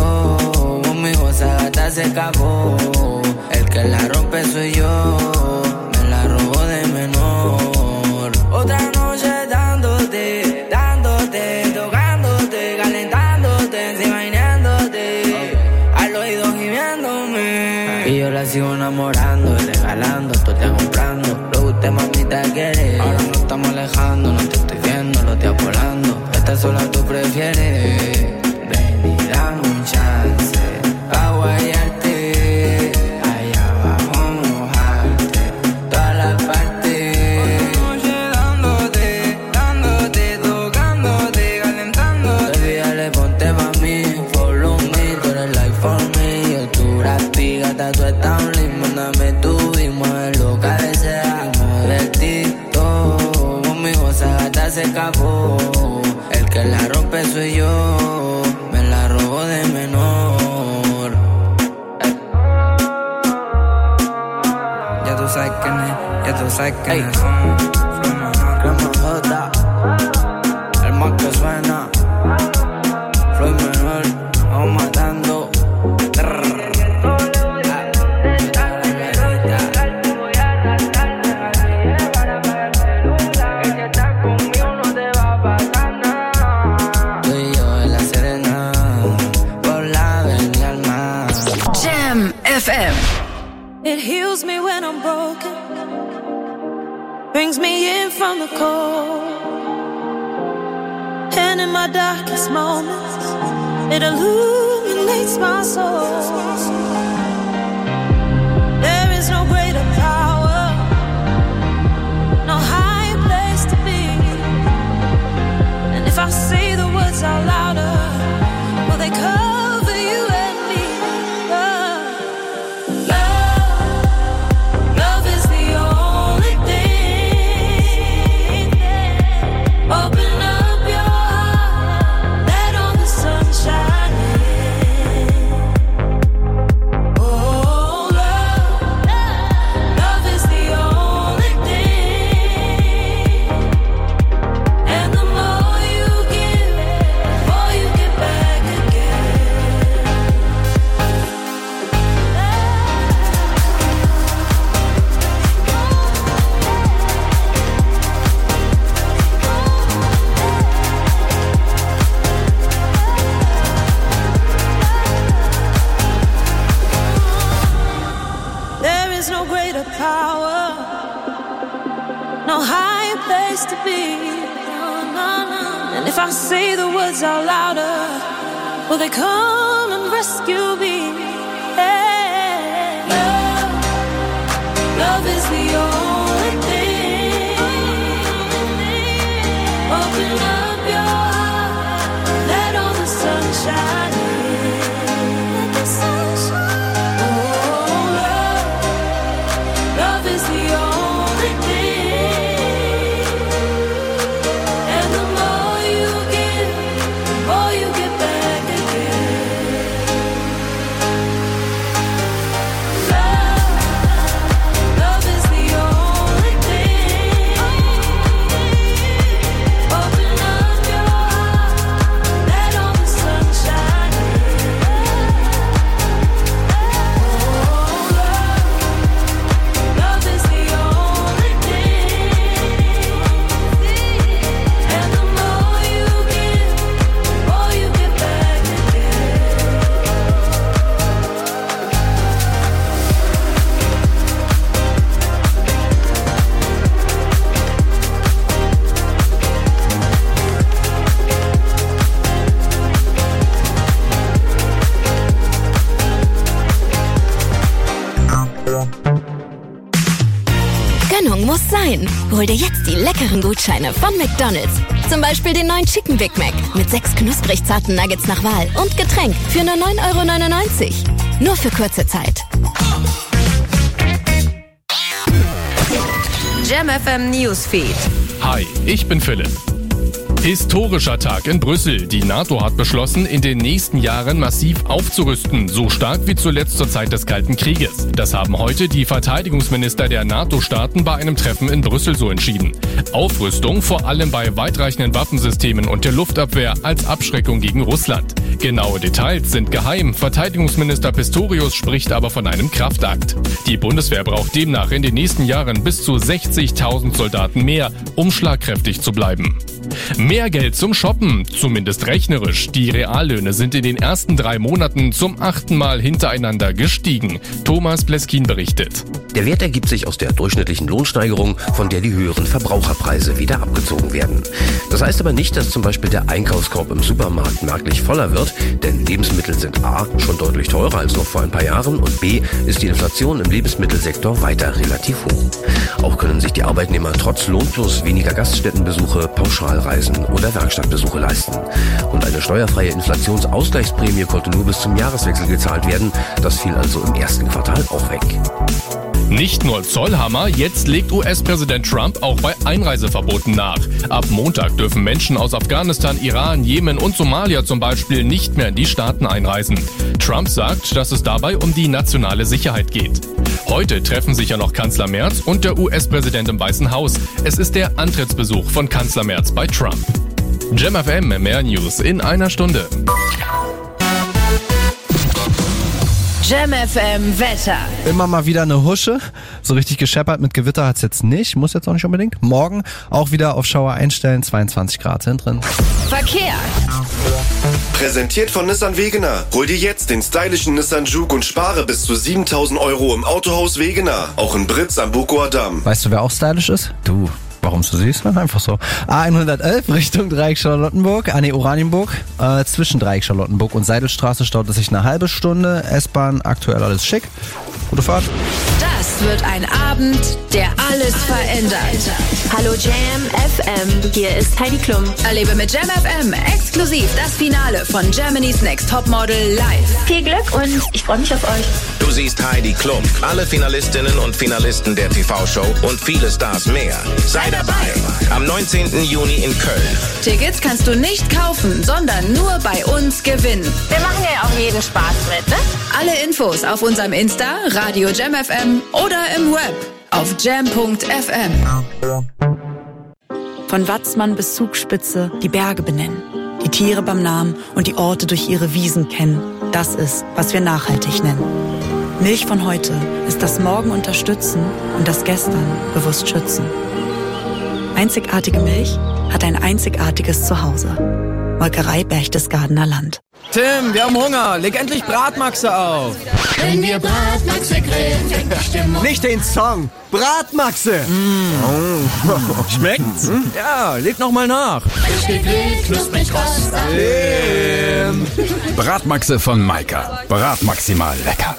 TikTok. Conmigo esa gata se escapó. El que la rompe soy yo. Y yo la sigo enamorando y regalando, todo te comprando. Lo que usted mamita quiere. Ahora no estamos alejando, no te estoy viendo, lo estoy apolando. Esta sola tú prefieres. Ven y dame un chance a guayarte. Allá abajo mojarte toda la parte. Noche dándote, dándote, tocándote, calentándote. Baby, dale, ponte pa' mí, follow me. Tú eres like for me. Yo tu gratis, gata, tú estás un limbo. Mándame tú y mueve lo que deseas. Divertido, conmigo esa gata se escapó. El que la rompe soy yo, me la robo de menor. Ey. Ya tú sabes quién es, ya tú sabes quién es. Crema Jota, el más que suena. Floyd menor, vamos matando. F M. It heals me when I'm broken, brings me in from the cold, and in my darkest moments, it illuminates my soul. There is no greater power, no higher place to be, and if I say the words out louder, will they cover you and me? Out louder, will they come and rescue me? Hey. Love, love is the only thing. Open up your heart, let all the sunshine in. Let the sunshine. Oh, love, love is the only thing. And the more you give, oh, you get back again. Love, love is the only thing. Open up your heart, let all the sunshine in. Oh, love, love is the only thing. And the more you give, oh, you get back again. Gönnung muss sein. Hol dir jetzt die leckeren Gutscheine von McDonald's. Zum Beispiel den neuen Chicken Big Mac mit sechs knusprig zarten Nuggets nach Wahl und Getränk für nur neun Euro neunundneunzig. Nur für kurze Zeit. Jam F M Newsfeed. Hi, ich bin Philipp. Historischer Tag in Brüssel. Die NATO hat beschlossen, in den nächsten Jahren massiv aufzurüsten, so stark wie zuletzt zur Zeit des Kalten Krieges. Das haben heute die Verteidigungsminister der NATO-Staaten bei einem Treffen in Brüssel so entschieden. Aufrüstung vor allem bei weitreichenden Waffensystemen und der Luftabwehr als Abschreckung gegen Russland. Genaue Details sind geheim. Verteidigungsminister Pistorius spricht aber von einem Kraftakt. Die Bundeswehr braucht demnach in den nächsten Jahren bis zu sechzigtausend Soldaten mehr, um schlagkräftig zu bleiben. Mehr Geld zum Shoppen, zumindest rechnerisch. Die Reallöhne sind in den ersten drei Monaten zum achten Mal hintereinander gestiegen. Thomas Bleskin berichtet. Der Wert ergibt sich aus der durchschnittlichen Lohnsteigerung, von der die höheren Verbraucherpreise wieder abgezogen werden. Das heißt aber nicht, dass zum Beispiel der Einkaufskorb im Supermarkt merklich voller wird, denn Lebensmittel sind a. schon deutlich teurer als noch vor ein paar Jahren und b. ist die Inflation im Lebensmittelsektor weiter relativ hoch. Auch können sich die Arbeitnehmer trotz Lohnplus weniger Gaststättenbesuche, Pauschalreisen oder Werkstattbesuche leisten. Und eine steuerfreie Inflationsausgleichsprämie konnte nur bis zum Jahreswechsel gezahlt werden. Das fiel also im ersten Quartal auch weg. Nicht nur Zollhammer, jetzt legt U S-Präsident Trump auch bei Einreiseverboten nach. Ab Montag dürfen Menschen aus Afghanistan, Iran, Jemen und Somalia zum Beispiel nicht mehr in die Staaten einreisen. Trump sagt, dass es dabei um die nationale Sicherheit geht. Heute treffen sich ja noch Kanzler Merz und der U S-Präsident im Weißen Haus. Es ist der Antrittsbesuch von Kanzler Merz bei Trump. Jam F M, mehr News in einer Stunde. Jam F M Wetter. Immer mal wieder eine Husche. So richtig gescheppert mit Gewitter hat's jetzt nicht. Muss jetzt auch nicht unbedingt. Morgen auch wieder auf Schauer einstellen. zweiundzwanzig Grad sind drin. Verkehr. Präsentiert von Nissan Wegener. Hol dir jetzt den stylischen Nissan Juke und spare bis zu siebentausend Euro im Autohaus Wegener. Auch in Britz am Bukower Damm. Weißt du, wer auch stylisch ist? Du. Warum so siehst? Einfach so. A hundertelf Richtung Dreieck Charlottenburg, ah ne, Oranienburg. Äh, zwischen Dreieck Charlottenburg und Seidelstraße staut es sich eine halbe Stunde. S-Bahn, aktuell alles schick. Gute Fahrt. Das wird ein Abend, der alles verändert. Hallo Jam F M, hier ist Heidi Klum. Erlebe mit Jam F M exklusiv das Finale von Germany's Next Topmodel live. Viel Glück und ich freue mich auf euch. Du siehst Heidi Klum, alle Finalistinnen und Finalisten der T V-Show und viele Stars mehr. Sei dabei am neunzehnten Juni in Köln. Tickets kannst du nicht kaufen, sondern nur bei uns gewinnen. Wir machen ja auch jeden Spaß mit, ne? Alle Infos auf unserem Insta, Radio Jam F M oder im Web auf jam punkt f m. Von Watzmann bis Zugspitze die Berge benennen, die Tiere beim Namen und die Orte durch ihre Wiesen kennen. Das ist, was wir nachhaltig nennen. Milch von heute ist das Morgen unterstützen und das Gestern bewusst schützen. Einzigartige Milch hat ein einzigartiges Zuhause. Molkerei Berchtesgadener Land. Tim, wir haben Hunger. Leg endlich Bratmaxe auf. Wenn wir Bratmaxe grillen, fängt die Stimmung. Nicht den Song. Bratmaxe. Mm. Schmeckt's? Mm. Ja, leg noch mal nach. Frisch gegrillt, knusprig Tim. Bratmaxe von Maika. Bratmaximal lecker.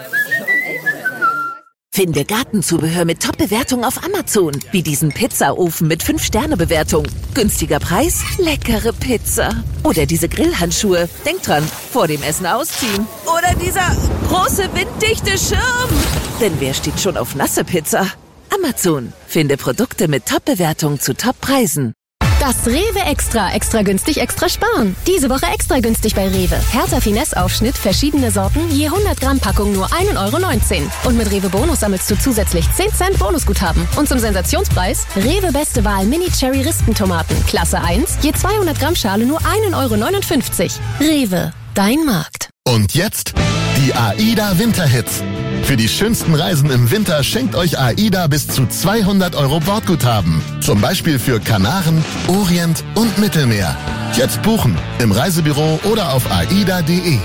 Finde Gartenzubehör mit Top-Bewertung auf Amazon. Wie diesen Pizzaofen mit fünf Sterne Bewertung. Günstiger Preis, leckere Pizza. Oder diese Grillhandschuhe. Denk dran, vor dem Essen ausziehen. Oder dieser große winddichte Schirm. Denn wer steht schon auf nasse Pizza? Amazon. Finde Produkte mit Top-Bewertung zu Top-Preisen. Das Rewe Extra. Extra günstig, extra sparen. Diese Woche extra günstig bei Rewe. Hertha Finesse-Aufschnitt, verschiedene Sorten, je hundert Gramm Packung nur ein Euro neunzehn. Und mit Rewe Bonus sammelst du zusätzlich zehn Cent Bonusguthaben. Und zum Sensationspreis, Rewe Beste Wahl Mini Cherry Rispentomaten. Klasse eins, je zweihundert Gramm Schale nur ein Euro neunundfünfzig. Rewe, dein Markt. Und jetzt die AIDA Winterhits. Für die schönsten Reisen im Winter schenkt euch AIDA bis zu zweihundert Euro Bordguthaben. Zum Beispiel für Kanaren, Orient und Mittelmeer. Jetzt buchen im Reisebüro oder auf aida punkt de.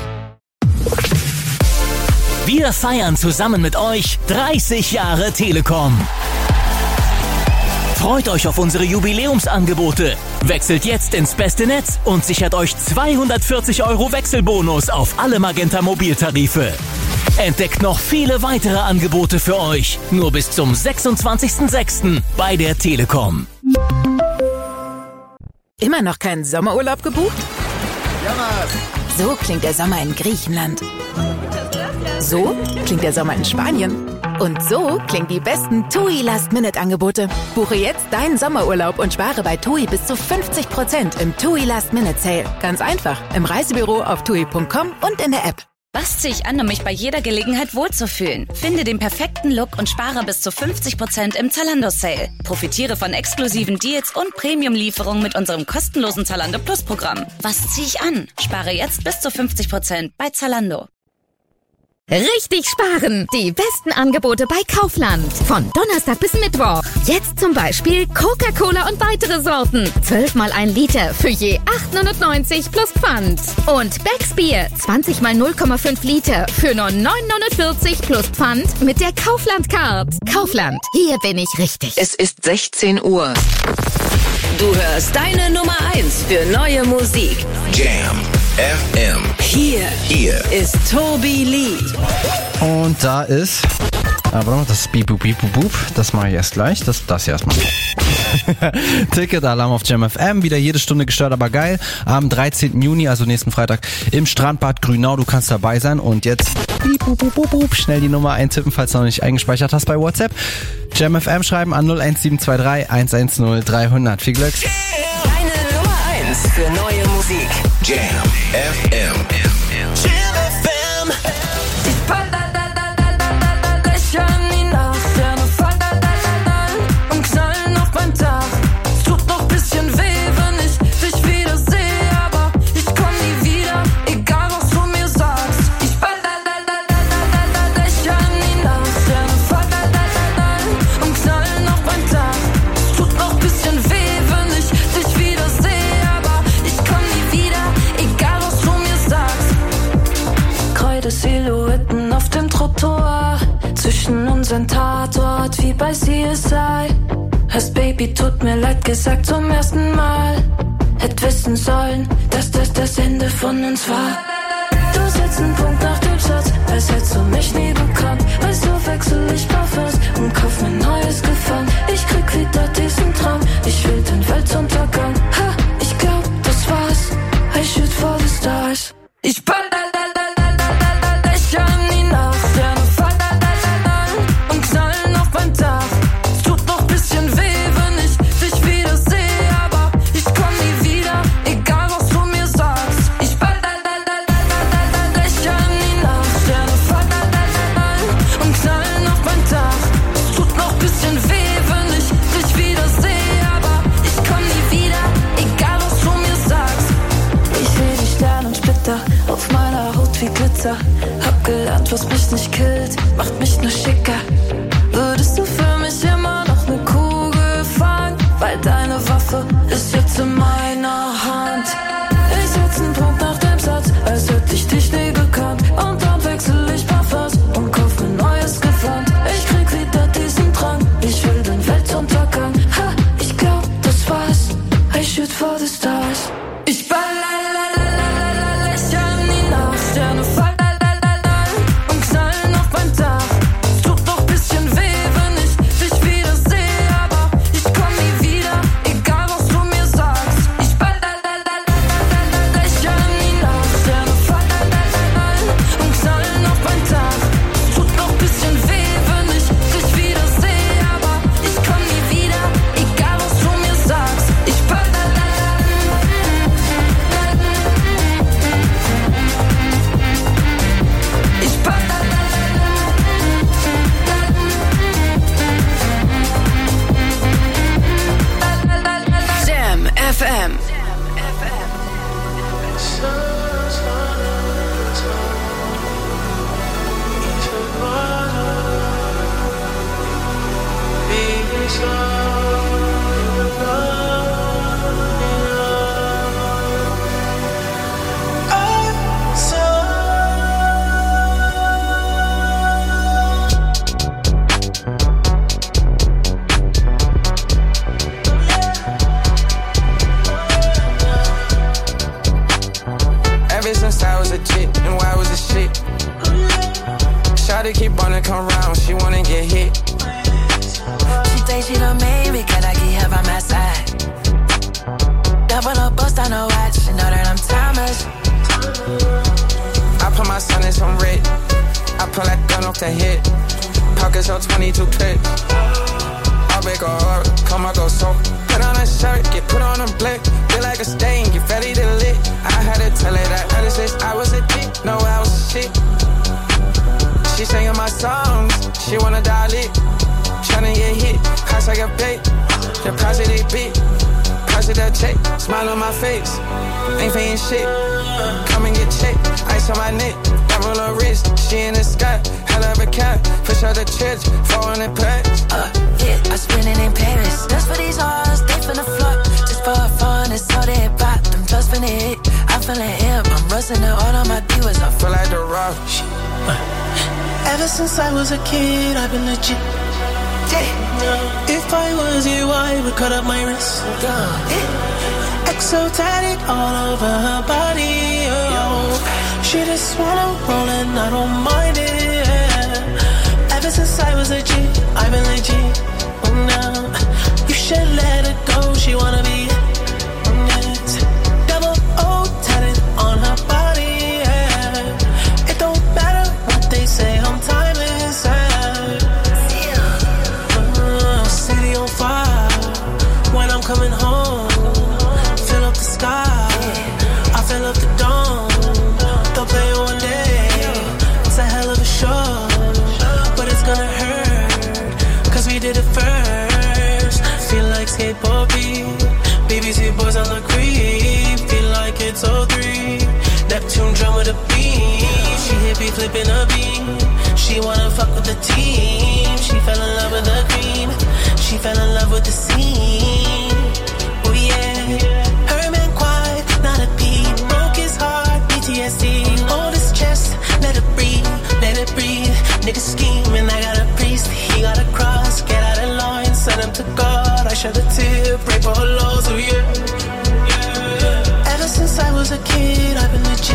Wir feiern zusammen mit euch dreißig Jahre Telekom. Freut euch auf unsere Jubiläumsangebote. Wechselt jetzt ins beste Netz und sichert euch zweihundertvierzig Euro Wechselbonus auf alle Magenta Mobiltarife. Entdeckt noch viele weitere Angebote für euch. Nur bis zum sechsundzwanzigsten sechsten bei der Telekom. Immer noch keinen Sommerurlaub gebucht? So klingt der Sommer in Griechenland. So klingt der Sommer in Spanien. Und so klingen die besten TUI Last-Minute-Angebote. Buche jetzt deinen Sommerurlaub und spare bei TUI bis zu fünfzig Prozent im TUI Last-Minute-Sale. Ganz einfach, im Reisebüro auf tui punkt com und in der App. Was ziehe ich an, um mich bei jeder Gelegenheit wohlzufühlen? Finde den perfekten Look und spare bis zu fünfzig Prozent im Zalando-Sale. Profitiere von exklusiven Deals und Premium-Lieferungen mit unserem kostenlosen Zalando Plus-Programm. Was ziehe ich an? Spare jetzt bis zu fünfzig Prozent bei Zalando. Richtig sparen! Die besten Angebote bei Kaufland. Von Donnerstag bis Mittwoch. Jetzt zum Beispiel Coca-Cola und weitere Sorten. zwölf mal ein Liter für je acht neunundneunzig plus Pfand. Und Becks Bier zwanzig mal null Komma fünf Liter für nur neun neunundvierzig plus Pfand mit der Kaufland-Card. Kaufland, hier bin ich richtig. Es ist sechzehn Uhr. Du hörst deine Nummer eins für neue Musik. Jam F M. Hier, Hier ist Toby Lee. Und da ist... Aber das ist Beep Boop Beep Boop Boop. Das mache ich erst gleich. Das, das hier erstmal. Ticket-Alarm auf Jam F M. Wieder jede Stunde gestört, aber geil. Am dreizehnten Juni, also nächsten Freitag, im Strandbad Grünau. Du kannst dabei sein. Und jetzt Beep Boop Boop Boop Boop. Schnell die Nummer eintippen, falls du noch nicht eingespeichert hast bei WhatsApp. Jam F M schreiben an null eins sieben zwei drei eins eins null dreihundert. Viel Glück. Deine Nummer eins für neue Musik. Jam F M. Jam F M. Ich fall da da da da da da da Löcher in die Nacht. Sterne fallen da da da da und knallen auf mein Dach. Es tut noch bisschen weh, wenn ich dich wieder sehe, aber ich komm nie wieder, egal was du mir sagst. Ich fall da da da da da da da Löcher in die Nacht. Sterne fallen da da da da und knallen auf mein Dach. Es tut noch bisschen weh, wenn ich dich wieder sehe, aber ich komm nie wieder, egal was du mir sagst. Kreide Silhouetten auf dem Trottoir, zwischen unseren Tatort wie bei C S I. Hast Baby, tut mir leid gesagt zum ersten Mal. Hätt wissen sollen, dass das das Ende von uns war. Du setzt einen Punkt nach dem Satz, als hättest du mich nie gekannt. Weißt du, wechsel ich Parfums und kauf mir neues Gefallen. Ich krieg wieder diesen Traum, ich will den Weltuntergang. Ha, ich glaub, das war's, I shoot for the stars. Ich ball da da da da da da da Löcher in die Nacht. Sterne fallen da da da da und knallen auf mein Dach. Es tut noch bisschen weh, wenn ich dich wieder sehe, aber ich komm nie wieder, egal was du mir sagst. Ich ball da da da da da da da Löcher in die Nacht. Sterne fallen da da da da und knallen auf mein Dach. Es tut noch bisschen weh, wenn ich dich wieder sehe, aber ich komm nie wieder, egal was du mir sagst. Ich seh die Sterne und Splitter auf meiner Haut wie Glitzer. Hab gelernt, was mich nicht killt, macht mich nur schicker. Würdest du für mich immer noch ne Kugel fangen? Weil deine Waffe ist jetzt in meiner Hand. Ich setz einen Punkt nach dem Satz, als hätte ich dich nie gekannt. Und dann wechsel ich Parfums und kauf mir neues Gewand. Ich krieg wieder diesen Drang, ich will den Weltuntergang. Ha, ich glaub, das war's, I shoot for the stars. Ich ball la la la la la Löcher in die Nacht. Sterne fallen da da da da und knallen auf mein Dach. Es tut noch bisschen weh, wenn ich dich wieder sehe, aber ich komm nie wieder, egal was du mir sagst. Ich ball da da da da da da Löcher in die Nacht. Sterne fallen da da da da und knallen auf mein Dach. Es tut noch bisschen weh, wenn ich dich wieder sehe, aber ich komm nie wieder, egal was du mir sagst. Ich ball da da da. Ich ball da da da. Jam F M. Ever since I was a chick, and why was this shit? Shawty keep wanna come round, she wanna get hit. She think she done made me, can I keep her by my side? Double up, bust on her watch, she know that I'm timeless. I put my son in some red, I pull that gun off the hip. Pockets on twenty-two clip. I'll make her hard, come on, go so. Put on a shirt, get put on a blick. Feel like a stain, get ready to lit. I had to tell her that ever since I was a dick, no, I was a shit. She singing my songs, she wanna dial it. Tryna get hit, price like a bait. The price of they beat, I see that check, smile on my face. Ain't paying shit. Come and get checked. Ice on my neck, diamond on wrist. She in the sky, hell of a cat. Fish out the church, four hundred packs. Uh, yeah, I spend it in Paris. That's for these hoes, they finna flood. Just for fun, it's all they bought. Them just finna hit. I'm feeling hip, I'm rusting it all on my divas. I feel like the rock. Ever since I was a kid, I've been legit. If I was you, I would cut up my wrist. Exo tatted all over her body. Oh. She just wanna roll and I don't mind it. Ever since I was a G, I've been legit. Oh, now you should let her go. She wanna be yes. Double O tatted on her body. Yeah. It don't matter what they say. I'm timeless. Yeah. City on fire when I'm coming home. Fill up the sky, I fill up the dome. They'll play it one day. It's a hell of a show, but it's gonna hurt, cause we did it first. Feel like skateboard beat, B B C boys on the creep. Feel like it's oh three, Neptune drum with a beat. She hit me flipping a beam. She wanna fuck with the team. She fell in love with the cream. She fell in love with the scene. Oh yeah. Her man quiet, not a peep. Broke his heart, P T S D. Hold his chest, let it breathe, let it breathe. Nigga scheming, I got a priest. He got a cross, get out of line, send him to God. I shed a tear, pray for her loss, oh yeah. yeah. Ever since I was a kid, I've been legit.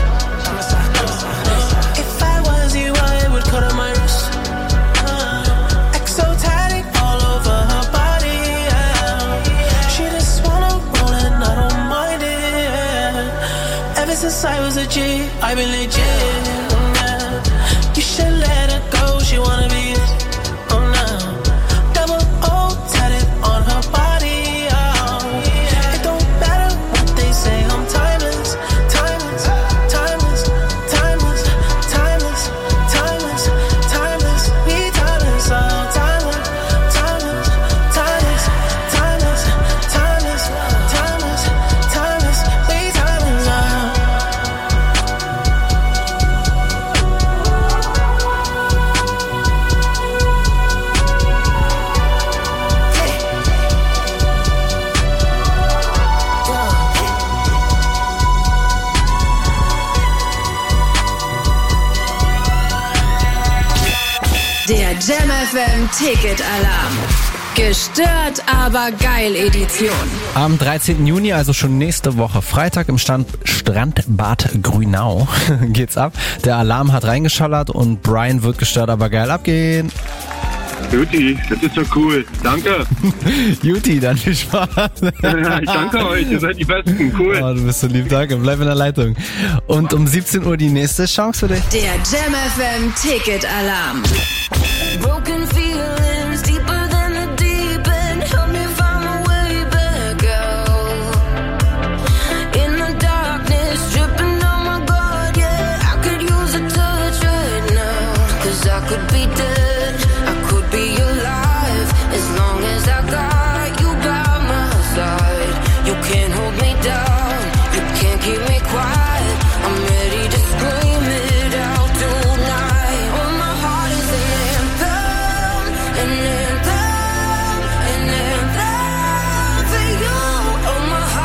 If I was you, I would cut on my wrist. Exo tatted all over her body. Yeah. She just wanna roll and I don't mind it. Yeah. Ever since I was a G, I've been legit. Yeah. You should let her go. She wanna be oh no. Double O tatted on her body. Yeah. It don't matter what they say. I'm timeless, timeless, timeless, timeless, timeless, timeless, timeless. We timeless, oh timeless, timeless, timeless, timeless, timeless, timeless, timeless. We timeless, oh. Der Jam F M Ticket Alarm. Gestört, aber geil Edition. Am dreizehnten Juni, also schon nächste Woche, Freitag im Stand Strandbad Grünau geht's ab. Der Alarm hat reingeschallert und Brian wird gestört, aber geil abgehen. Juti, das ist doch cool. Danke. Juti, dann viel Spaß. Ja, ich danke euch, ihr seid die Besten. Cool. Oh, du bist so lieb, danke. Bleib in der Leitung. Und um siebzehn Uhr die nächste Chance für dich. Der Jam F M Ticket Alarm. Broken feelings deeper than the deep end. Help me find my way back out. In the darkness, dripping on my guard, yeah. I could use a touch right now. Cause I could be dead, I could be alive. As long as I got you by my side. You can't hold me down, you can't keep me quiet. I'm ready to scream it out tonight. Oh, my heart is an anthem, an anthem.